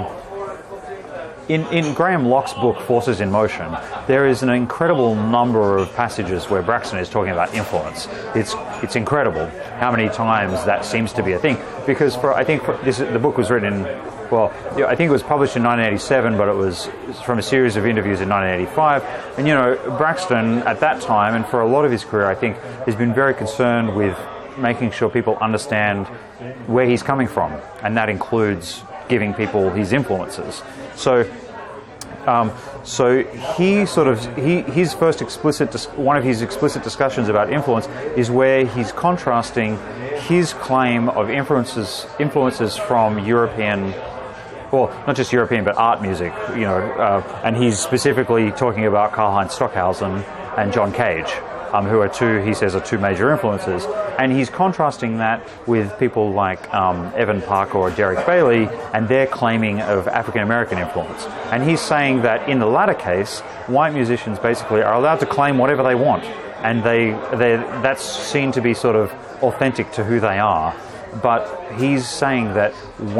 In Graham Locke's book, Forces in Motion, there is an incredible number of passages where Braxton is talking about influence. It's incredible how many times that seems to be a thing. Because the book was written I think it was published in 1987, but it was from a series of interviews in 1985. And, Braxton, at that time, and for a lot of his career, I think, has been very concerned with making sure people understand where he's coming from. And that includes giving people his influences. So So his first one of his explicit discussions about influence is where he's contrasting his claim of influences from European, well, not just European, but art music, and he's specifically talking about Karlheinz Stockhausen and John Cage, who are two major influences. And he's contrasting that with people like Evan Parker or Derek Bailey and their claiming of African-American influence. And he's saying that in the latter case, white musicians basically are allowed to claim whatever they want, and that's seen to be sort of authentic to who they are. But he's saying that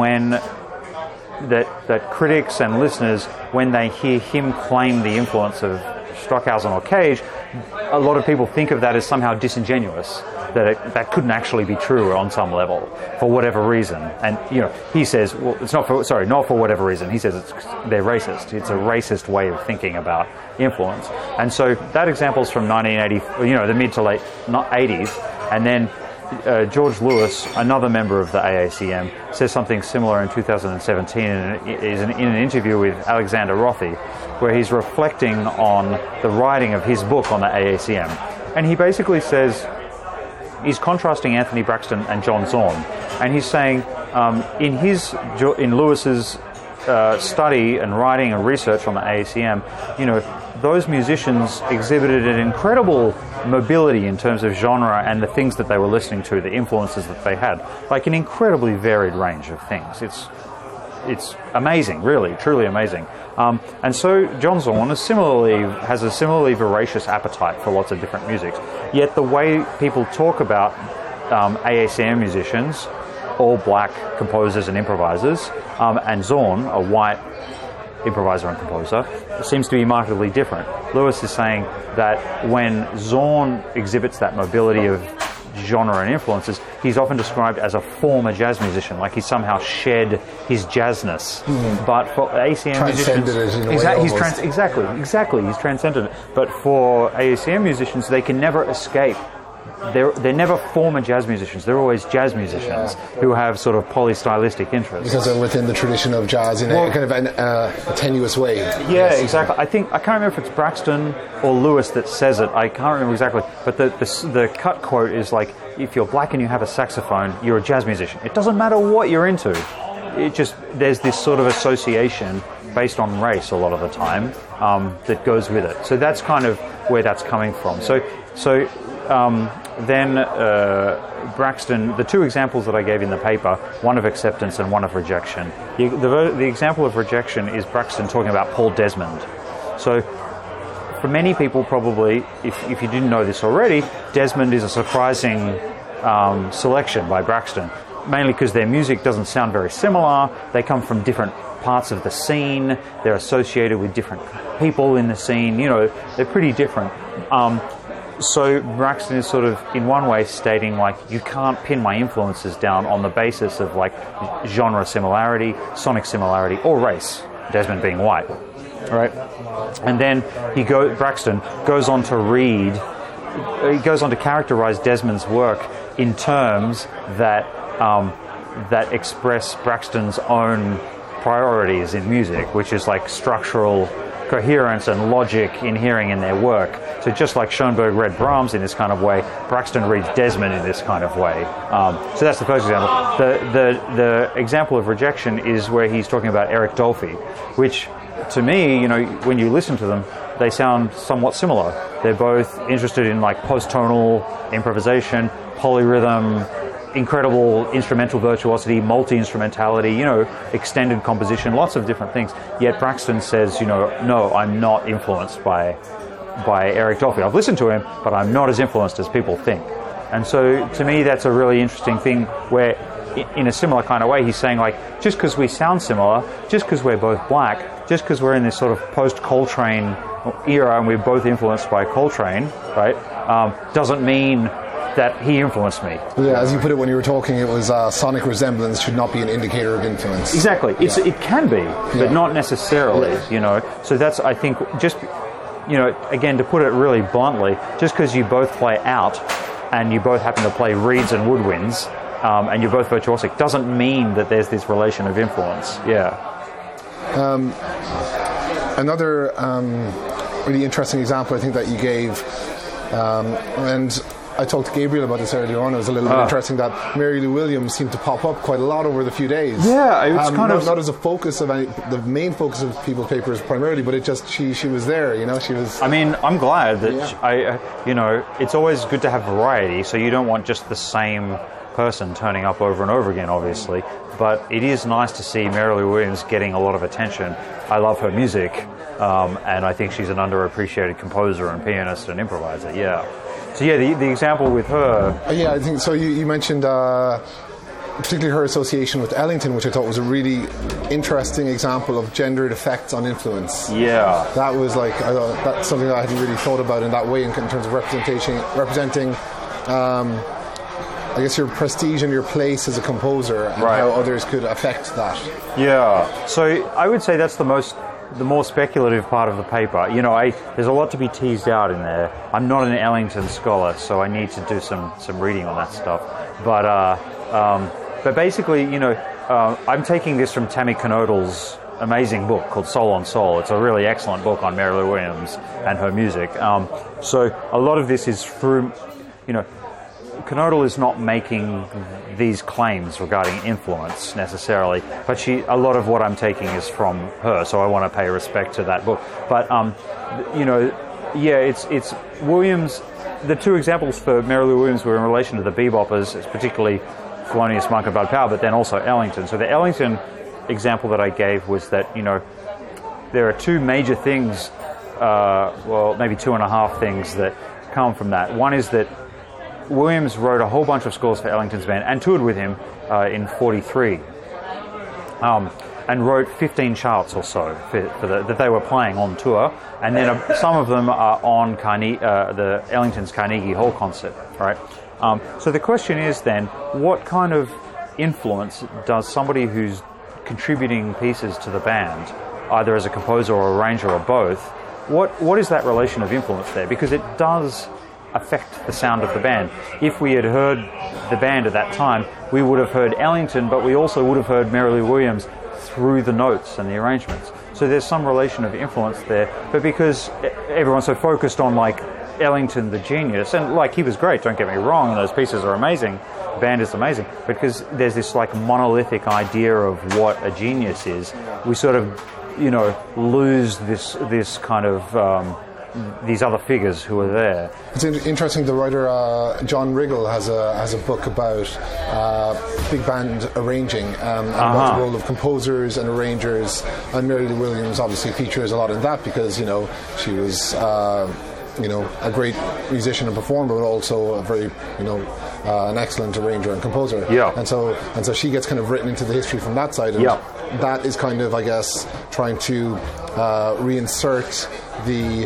that critics and listeners, when they hear him claim the influence of Stockhausen or Cage, a lot of people think of that as somehow disingenuous, that couldn't actually be true on some level for whatever reason. And he says, well, it's not for whatever reason. He says they're racist. It's a racist way of thinking about influence. And so that example's from 1980, the mid to late 80s, and then George Lewis, another member of the AACM, says something similar in 2017 in an interview with Alexander Rothy, where he's reflecting on the writing of his book on the AACM. And he basically says, he's contrasting Anthony Braxton and John Zorn, and he's saying in Lewis's study and writing and research on the AACM, those musicians exhibited an incredible mobility in terms of genre and the things that they were listening to, the influences that they had, like an incredibly varied range of things. It's amazing, really, truly amazing. And so John Zorn has a similarly voracious appetite for lots of different musics. Yet the way people talk about AACM musicians, all black composers and improvisers, and Zorn, a white improviser and composer, seems to be markedly different. Lewis is saying that when Zorn exhibits that mobility of genre and influences, he's often described as a former jazz musician, like he somehow shed his jazzness. But for AACM musicians, he's transcended it. But for AACM musicians, they can never escape. They're never former jazz musicians. They're always jazz musicians who have sort of polystylistic interests. Because they're within the tradition of jazz in a kind of a tenuous way. Yeah, exactly. I can't remember if it's Braxton or Lewis that says it. I can't remember exactly. But the cut quote is like, if you're black and you have a saxophone, you're a jazz musician. It doesn't matter what you're into. There's this sort of association based on race a lot of the time that goes with it. So that's kind of where that's coming from. Then Braxton, the two examples that I gave in the paper, one of acceptance and one of rejection. The example of rejection is Braxton talking about Paul Desmond. So for many people probably, if you didn't know this already, Desmond is a surprising selection by Braxton, mainly because their music doesn't sound very similar. They come from different parts of the scene. They're associated with different people in the scene. They're pretty different. So Braxton is sort of, in one way, stating, like, you can't pin my influences down on the basis of, like, genre similarity, sonic similarity, or race, Desmond being white, right? And then Braxton goes on to characterize Desmond's work in terms that express Braxton's own priorities in music, which is, like, structural coherence and logic inhering in their work. So just like Schoenberg read Brahms in this kind of way, Braxton reads Desmond in this kind of way. So that's the first example. The example of rejection is where he's talking about Eric Dolphy, which to me, when you listen to them, they sound somewhat similar. They're both interested in like post-tonal improvisation, polyrhythm, incredible instrumental virtuosity, multi-instrumentality, extended composition, lots of different things. Yet Braxton says, no, I'm not influenced by Eric Dolphy. I've listened to him, but I'm not as influenced as people think. And so to me, that's a really interesting thing where in a similar kind of way, he's saying like, just because we sound similar, just because we're both black, just because we're in this sort of post-Coltrane era and we're both influenced by Coltrane, right, doesn't mean that he influenced me. Yeah, as you put it when you were talking, it was sonic resemblance should not be an indicator of influence. Exactly. It can be, but not necessarily, So that's, I think, just, again, to put it really bluntly, just because you both play out and you both happen to play reeds and woodwinds and you're both virtuosic doesn't mean that there's this relation of influence. Yeah. another really interesting example, I think, that you gave, and I talked to Gabriel about this earlier on. It was a little bit interesting that Mary Lou Williams seemed to pop up quite a lot over the few days. Yeah, it's kind of not as a focus of the main focus of People's Papers primarily, but it just she was there. She was. I mean, I'm glad that it's always good to have variety. So you don't want just the same person turning up over and over again, obviously. But it is nice to see Mary Lou Williams getting a lot of attention. I love her music, and I think she's an underappreciated composer and pianist and improviser. Yeah. So yeah, the example with her. Yeah, I think so. You mentioned particularly her association with Ellington, which I thought was a really interesting example of gendered effects on influence. Yeah, that was I thought that's something that I hadn't really thought about in that way in terms of representing. I guess your prestige and your place as a composer, and how others could affect that. Yeah. So I would say that's the more speculative part of the paper. There's a lot to be teased out in there. I'm not an Ellington scholar, so I need to do some reading on that stuff. But basically, I'm taking this from Tammy Knodl's amazing book called Soul on Soul. It's a really excellent book on Mary Lou Williams and her music. So a lot of this is through, Knodl is not making these claims regarding influence necessarily, but a lot of what I'm taking is from her, so I want to pay respect to that book. But it's Williams. The two examples for Mary Lou Williams were in relation to the beboppers, particularly Thelonious Monk and Bud Powell, but then also Ellington. So the Ellington example that I gave was that there are two major things, maybe two and a half things that come from that. One is that Williams wrote a whole bunch of scores for Ellington's band and toured with him in '43, and wrote 15 charts or so that they were playing on tour, and then some of them are on the Ellington's Carnegie Hall concert, right? So the question is then, what kind of influence does somebody who's contributing pieces to the band, either as a composer or arranger or both, what is that relation of influence there? Because it does affect the sound of the band. If we had heard the band at that time, we would have heard Ellington, but we also would have heard Mary Lou Williams through the notes and the arrangements. So there's some relation of influence there. But because everyone's so focused on Ellington the genius, and he was great, don't get me wrong, those pieces are amazing, the band is amazing, but because there's this monolithic idea of what a genius is, we sort of lose this kind of these other figures who are there. It's interesting. The writer John Riggle has a book about big band arranging and about the role of composers and arrangers. And Mary Lou Williams obviously features a lot in that because she was a great musician and performer, but also a very an excellent arranger and composer. Yeah. And so she gets kind of written into the history from that side. And that is kind of, I guess, trying to reinsert the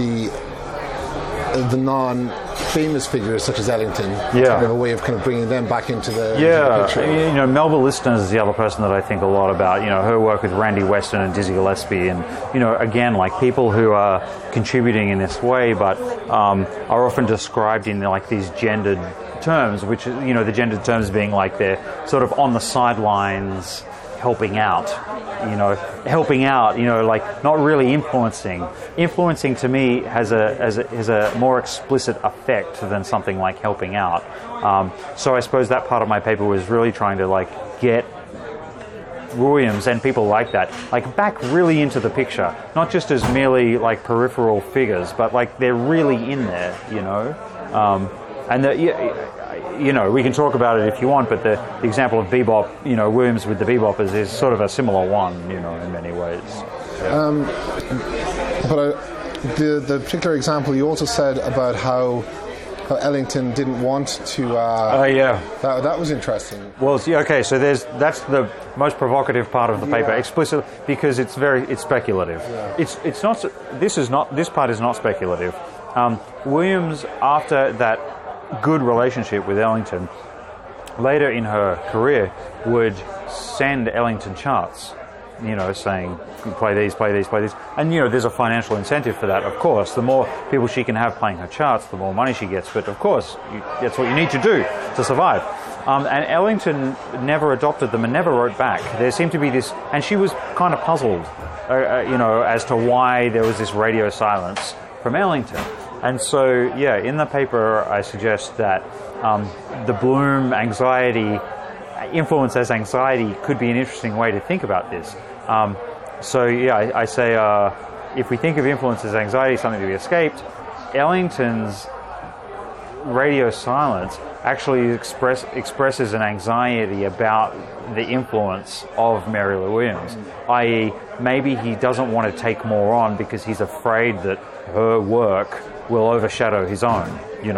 non-famous figures such as Ellington, kind of a way of kind of bringing them back into the picture. Melba Listner is the other person that I think a lot about. Her work with Randy Weston and Dizzy Gillespie, and again, people who are contributing in this way, but are often described in these gendered terms, which the gendered terms being they're sort of on the sidelines, helping out, not really influencing. Influencing to me has a more explicit effect than something like helping out. So I suppose that part of my paper was really trying to get Williams and people like that back really into the picture, not just as merely peripheral figures, but they're really in there, and we can talk about it if you want, but the example of bebop, Williams with the beboppers is sort of a similar one, in many ways. But the particular example you also said about how Ellington didn't want to. That was interesting. Well, okay. So that's the most provocative part of the paper, explicit, because it's speculative. Yeah. It's not. This part is not speculative. Williams, after that good relationship with Ellington, later in her career would send Ellington charts, saying play these, and there's a financial incentive for that. Of course, the more people she can have playing her charts, the more money she gets. But of course, that's what you need to do to survive. And Ellington never adopted them and never wrote back. There seemed to be this, and she was kind of puzzled, as to why there was this radio silence from Ellington. And so, yeah, in the paper, I suggest that the Bloom anxiety, influence as anxiety, could be an interesting way to think about this. I say if we think of influence as anxiety, something to be escaped, Ellington's radio silence actually expresses an anxiety about the influence of Mary Lou Williams, i.e. maybe he doesn't want to take more on because he's afraid that her work will overshadow his own,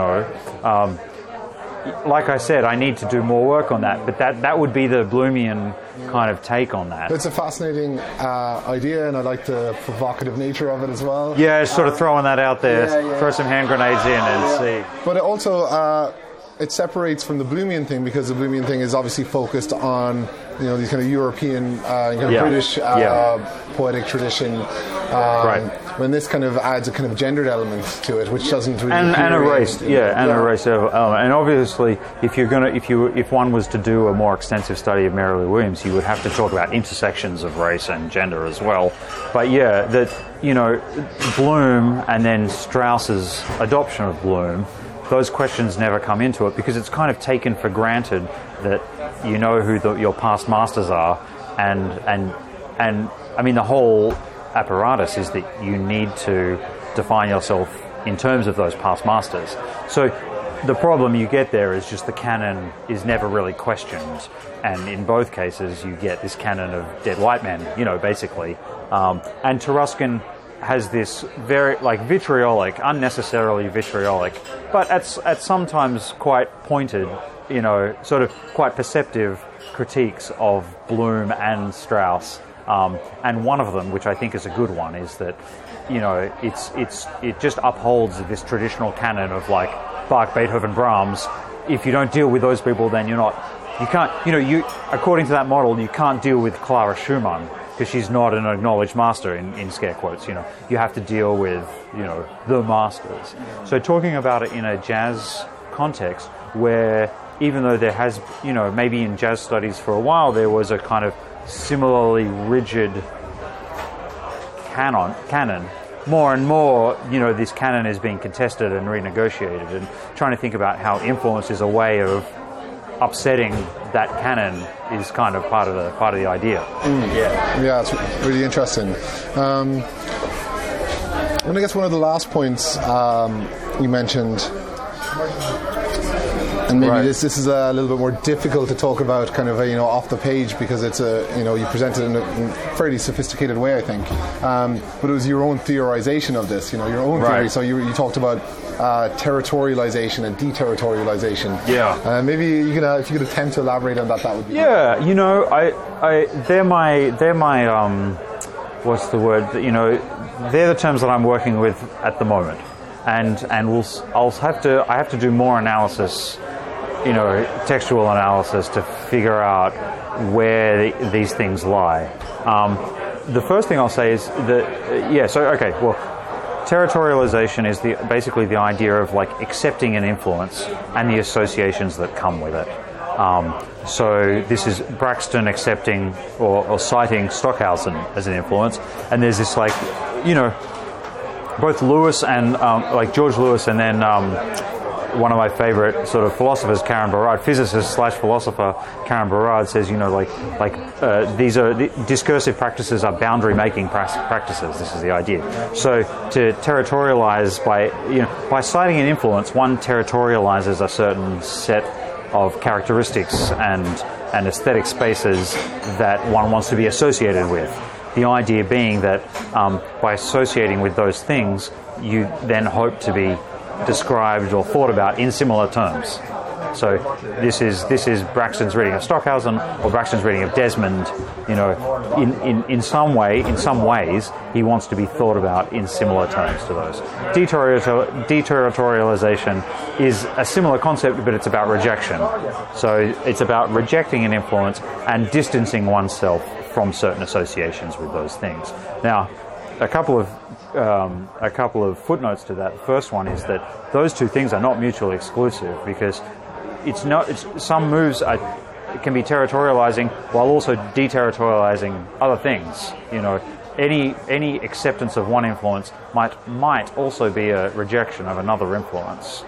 like I said, I need to do more work on that, but that would be the Bloomian kind of take on that. It's a fascinating idea, and I like the provocative nature of it as well. Yeah, sort of throwing that out there, throw some hand grenades in and see. But it also, it separates from the Bloomian thing, because the Bloomian thing is obviously focused on, these kind of European, British poetic tradition. When this kind of adds a kind of gendered element to it, which doesn't really and a race, a race element. And obviously, if one was to do a more extensive study of Mary Lou Williams, you would have to talk about intersections of race and gender as well. But Bloom and then Strauss's adoption of Bloom, those questions never come into it, because it's kind of taken for granted that you know who your past masters are, and I mean the whole apparatus is that you need to define yourself in terms of those past masters. So the problem you get there is just the canon is never really questioned, and in both cases you get this canon of dead white men, basically. And Taruskin has this very vitriolic, unnecessarily vitriolic, but at sometimes quite pointed, sort of quite perceptive critiques of Bloom and Strauss. And one of them, which I think is a good one, is that it just upholds this traditional canon of Bach, Beethoven, Brahms. If you don't deal with those people, then according to that model, you can't deal with Clara Schumann because she's not an acknowledged master in scare quotes. You have to deal with the masters. So talking about it in a jazz context, where even though there has maybe in jazz studies for a while there was a kind of similarly rigid canon, more and more, this canon is being contested and renegotiated, and trying to think about how influence is a way of upsetting that canon is kind of part of the idea. Yeah, it's really interesting. And I guess one of the last points you mentioned, and maybe this is a little bit more difficult to talk about kind of off the page, because it's you present it in a fairly sophisticated way, I think, but it was your own theorization of this, your own theory. So you talked about territorialization and deterritorialization. Maybe you could if you could attempt to elaborate on that would be they're my what's the word, they're the terms that I'm working with at the moment, and I have to do more analysis, textual analysis, to figure out where these things lie. The first thing I'll say is that territorialization is basically the idea of accepting an influence and the associations that come with it. So this is Braxton accepting or citing Stockhausen as an influence, and there's this both Lewis and George Lewis, and then one of my favorite sort of philosophers, Karen Barad, physicist/philosopher Karen Barad, says, these are discursive practices are boundary making practices. This is the idea. So to territorialize by citing an influence, one territorializes a certain set of characteristics and aesthetic spaces that one wants to be associated with. The idea being that by associating with those things, you then hope to be described or thought about in similar terms. So this is Braxton's reading of Stockhausen or Braxton's reading of Desmond. In some ways, he wants to be thought about in similar terms to those. Deterritorialization is a similar concept, but it's about rejection. So it's about rejecting an influence and distancing oneself from certain associations with those things. Now, a couple of footnotes to that. The first one is that those two things are not mutually exclusive, because some moves can be territorializing while also deterritorializing other things. Any acceptance of one influence might also be a rejection of another influence.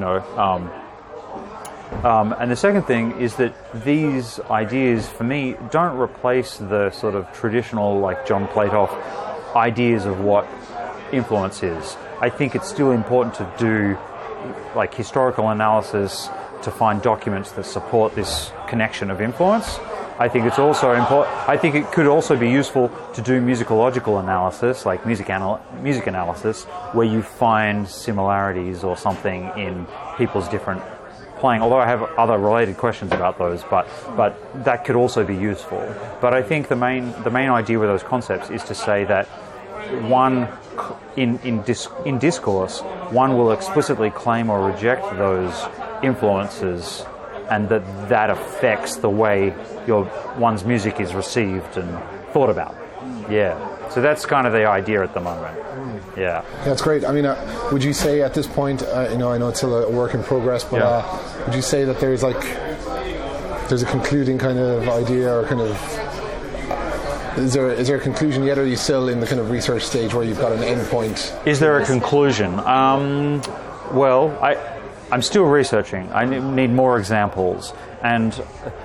And the second thing is that these ideas, for me, don't replace the sort of traditional, like John Platoff, ideas of what influence is. I think it's still important to do like historical analysis to find documents that support this connection of influence. I think it's also important. I think it could also be useful to do musicological analysis, like music analysis, where you find similarities or something in people's different playing. Although I have other related questions about those, but that could also be useful. But I think the main idea with those concepts is to say that one in discourse, one will explicitly claim or reject those influences, and that affects the way one's music is received and thought about. Yeah. So that's kind of the idea at the moment. Yeah. That's great. I mean, would you say at this point, I know it's still a work in progress, but would you say that there's a concluding kind of idea, or kind of is there a conclusion yet, or are you still in the kind of research stage where you've got an end point? Is there a conclusion? Well, I'm still researching. I need more examples, and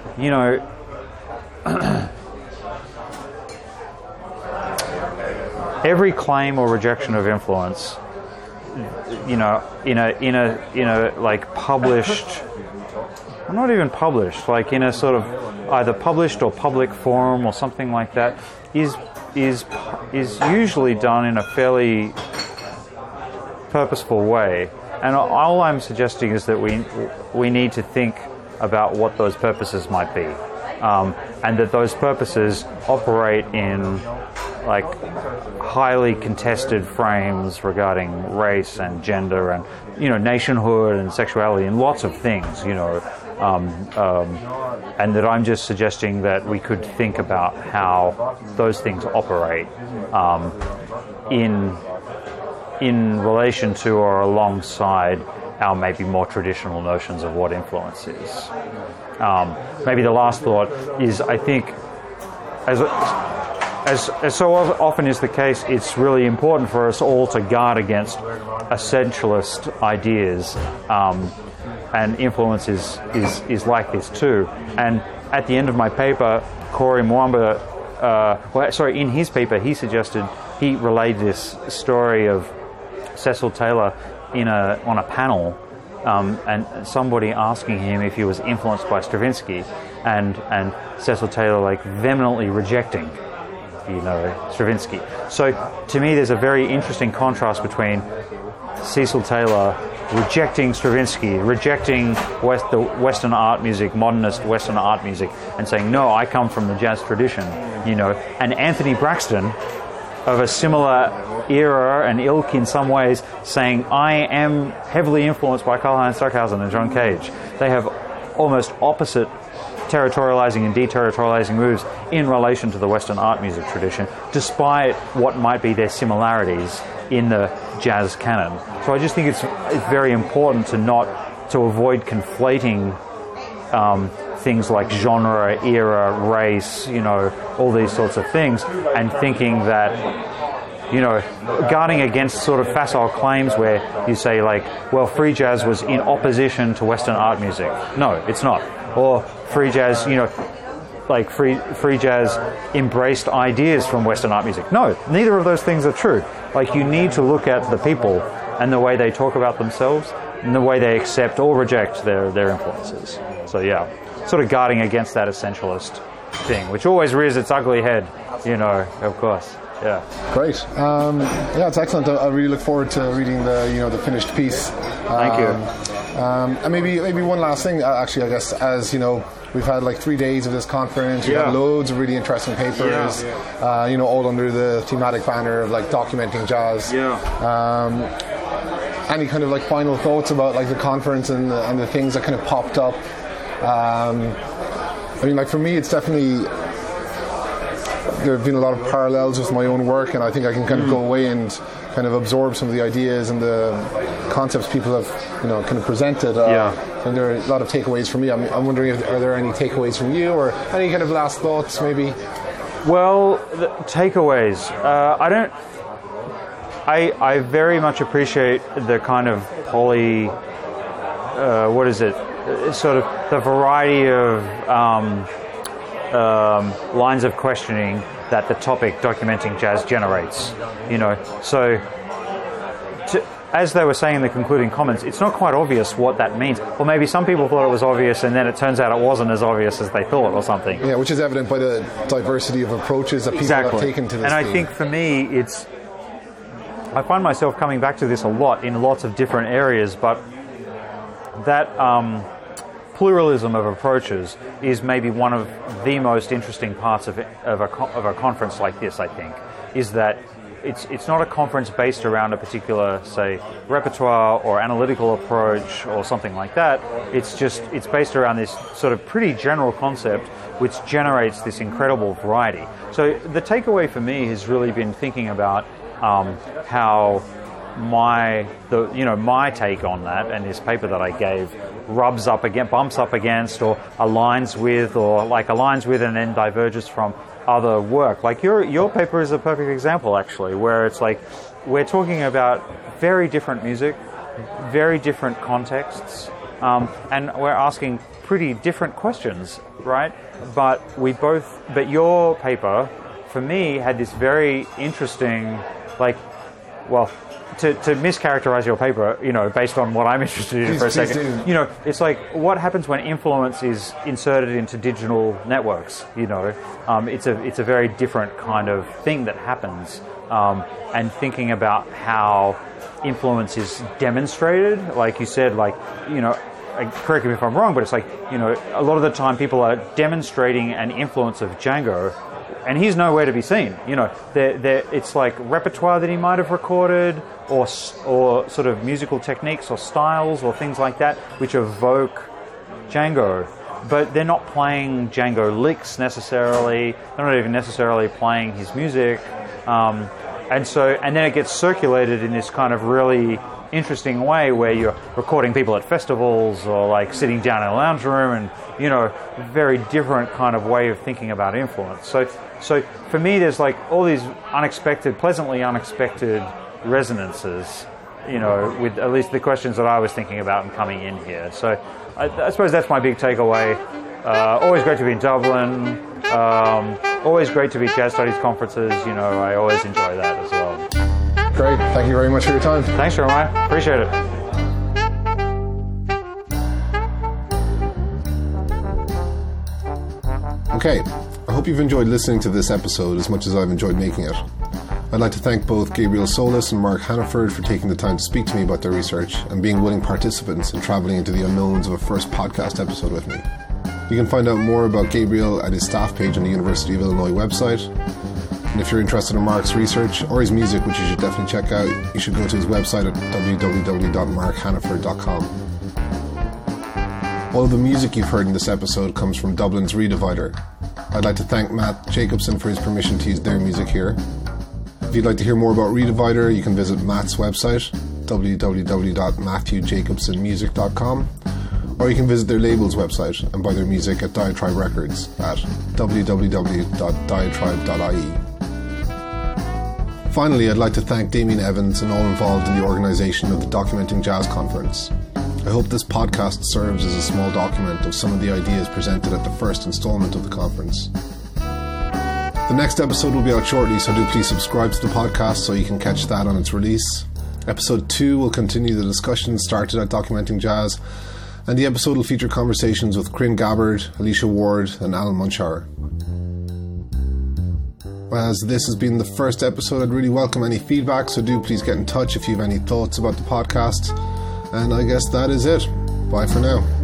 every claim or rejection of influence, in a like published, not even published, like in a sort of either published or public forum or something like that, is usually done in a fairly purposeful way. And all I'm suggesting is that we need to think about what those purposes might be, and that those purposes operate in like highly contested frames regarding race and gender and nationhood and sexuality and lots of things, and that I'm just suggesting that we could think about how those things operate in relation to or alongside our maybe more traditional notions of what influence is. Maybe the last thought is, I think, as so often is the case, it's really important for us all to guard against essentialist ideas, and influence is like this too. And at the end of my paper, Corey Mwamba, in his paper, he relayed this story of Cecil Taylor on a panel, and somebody asking him if he was influenced by Stravinsky, and Cecil Taylor vehemently rejecting Stravinsky. So to me there's a very interesting contrast between Cecil Taylor rejecting Stravinsky, rejecting the Western art music, modernist Western art music, and saying, no, I come from the jazz tradition, and Anthony Braxton, of a similar era and ilk in some ways, saying, I am heavily influenced by Karlheinz Stockhausen and John Cage. They have almost opposite territorializing and deterritorializing moves in relation to the Western art music tradition, despite what might be their similarities in the jazz canon. So I just think it's very important to avoid conflating things like genre, era, race, all these sorts of things, and thinking that, guarding against sort of facile claims where you say free jazz was in opposition to Western art music. No, it's not. Or free jazz, free jazz embraced ideas from Western art music. No, neither of those things are true. You need to look at the people and the way they talk about themselves and the way they accept or reject their influences. So yeah, sort of guarding against that essentialist thing, which always rears its ugly head, of course. Yeah. Great. It's excellent. I really look forward to reading the finished piece. Thank you. And maybe one last thing, actually, I guess, as we've had 3 days of this conference. We've had loads of really interesting papers, all under the thematic banner of documenting jazz. Any kind of final thoughts about the conference and the things that kind of popped up? For me, it's definitely there have been a lot of parallels with my own work, and I think I can kind of go away and kind of absorb some of the ideas and the concepts people have, kind of presented. And there are a lot of takeaways for me. I'm wondering, are there any takeaways from you, or any kind of last thoughts, maybe? Well, the takeaways. I very much appreciate the kind of sort of the variety of lines of questioning that the topic documenting jazz generates. So as they were saying in the concluding comments, it's not quite obvious what that means. Or maybe some people thought it was obvious, and then it turns out it wasn't as obvious as they thought, or something. Yeah, which is evident by the diversity of approaches that people have taken to this. And I think for me, I find myself coming back to this a lot in lots of different areas, but that pluralism of approaches is maybe one of the most interesting parts of a conference like this, I think, is that it's not a conference based around a particular, say, repertoire or analytical approach or something like that. It's based around this sort of pretty general concept which generates this incredible variety. So the takeaway for me has really been thinking about how my take on that and this paper that I gave bumps up against, or aligns with and then diverges from other work. Like your paper is a perfect example, actually, where it's like we're talking about very different music, very different contexts, and we're asking pretty different questions, right? But your paper, for me, had this very interesting, to mischaracterize your paper, based on what I'm interested in for a second, it's like what happens when influence is inserted into digital networks. It's a very different kind of thing that happens, and thinking about how influence is demonstrated, like you said, correct me if I'm wrong, but it's like, a lot of the time people are demonstrating an influence of Django, and he's nowhere to be seen. It's like repertoire that he might have recorded, or sort of musical techniques or styles or things like that, which evoke Django. But they're not playing Django licks necessarily. They're not even necessarily playing his music. And then it gets circulated in this kind of really interesting way where you're recording people at festivals or like sitting down in a lounge room, and very different kind of way of thinking about influence. So for me, there's like all these pleasantly unexpected resonances, with at least the questions that I was thinking about and coming in here. So I suppose that's my big takeaway. Always great to be in Dublin. Always great to be at Jazz Studies conferences. I always enjoy that as well. Great. Thank you very much for your time. Thanks, Jeremiah. Appreciate it. Okay. I hope you've enjoyed listening to this episode as much as I've enjoyed making it. I'd like to thank both Gabriel Solis and Mark Hannaford for taking the time to speak to me about their research and being willing participants in travelling into the unknowns of a first podcast episode with me. You can find out more about Gabriel at his staff page on the University of Illinois website. And if you're interested in Mark's research or his music, which you should definitely check out, you should go to his website at www.markhannaford.com. All of the music you've heard in this episode comes from Dublin's Redivider. I'd like to thank Matt Jacobson for his permission to use their music here. If you'd like to hear more about Redivider, you can visit Matt's website, www.matthewjacobsonmusic.com, or you can visit their label's website and buy their music at Diatribe Records at www.diatribe.ie. Finally, I'd like to thank Damien Evans and all involved in the organisation of the Documenting Jazz Conference. I hope this podcast serves as a small document of some of the ideas presented at the first instalment of the conference. The next episode will be out shortly, so do please subscribe to the podcast so you can catch that on its release. Episode 2 will continue the discussion started at Documenting Jazz, and the episode will feature conversations with Corinne Gabbard, Alicia Ward and Alan Munchauer. As this has been the first episode, I'd really welcome any feedback, so do please get in touch if you have any thoughts about the podcast. And I guess that is it. Bye for now.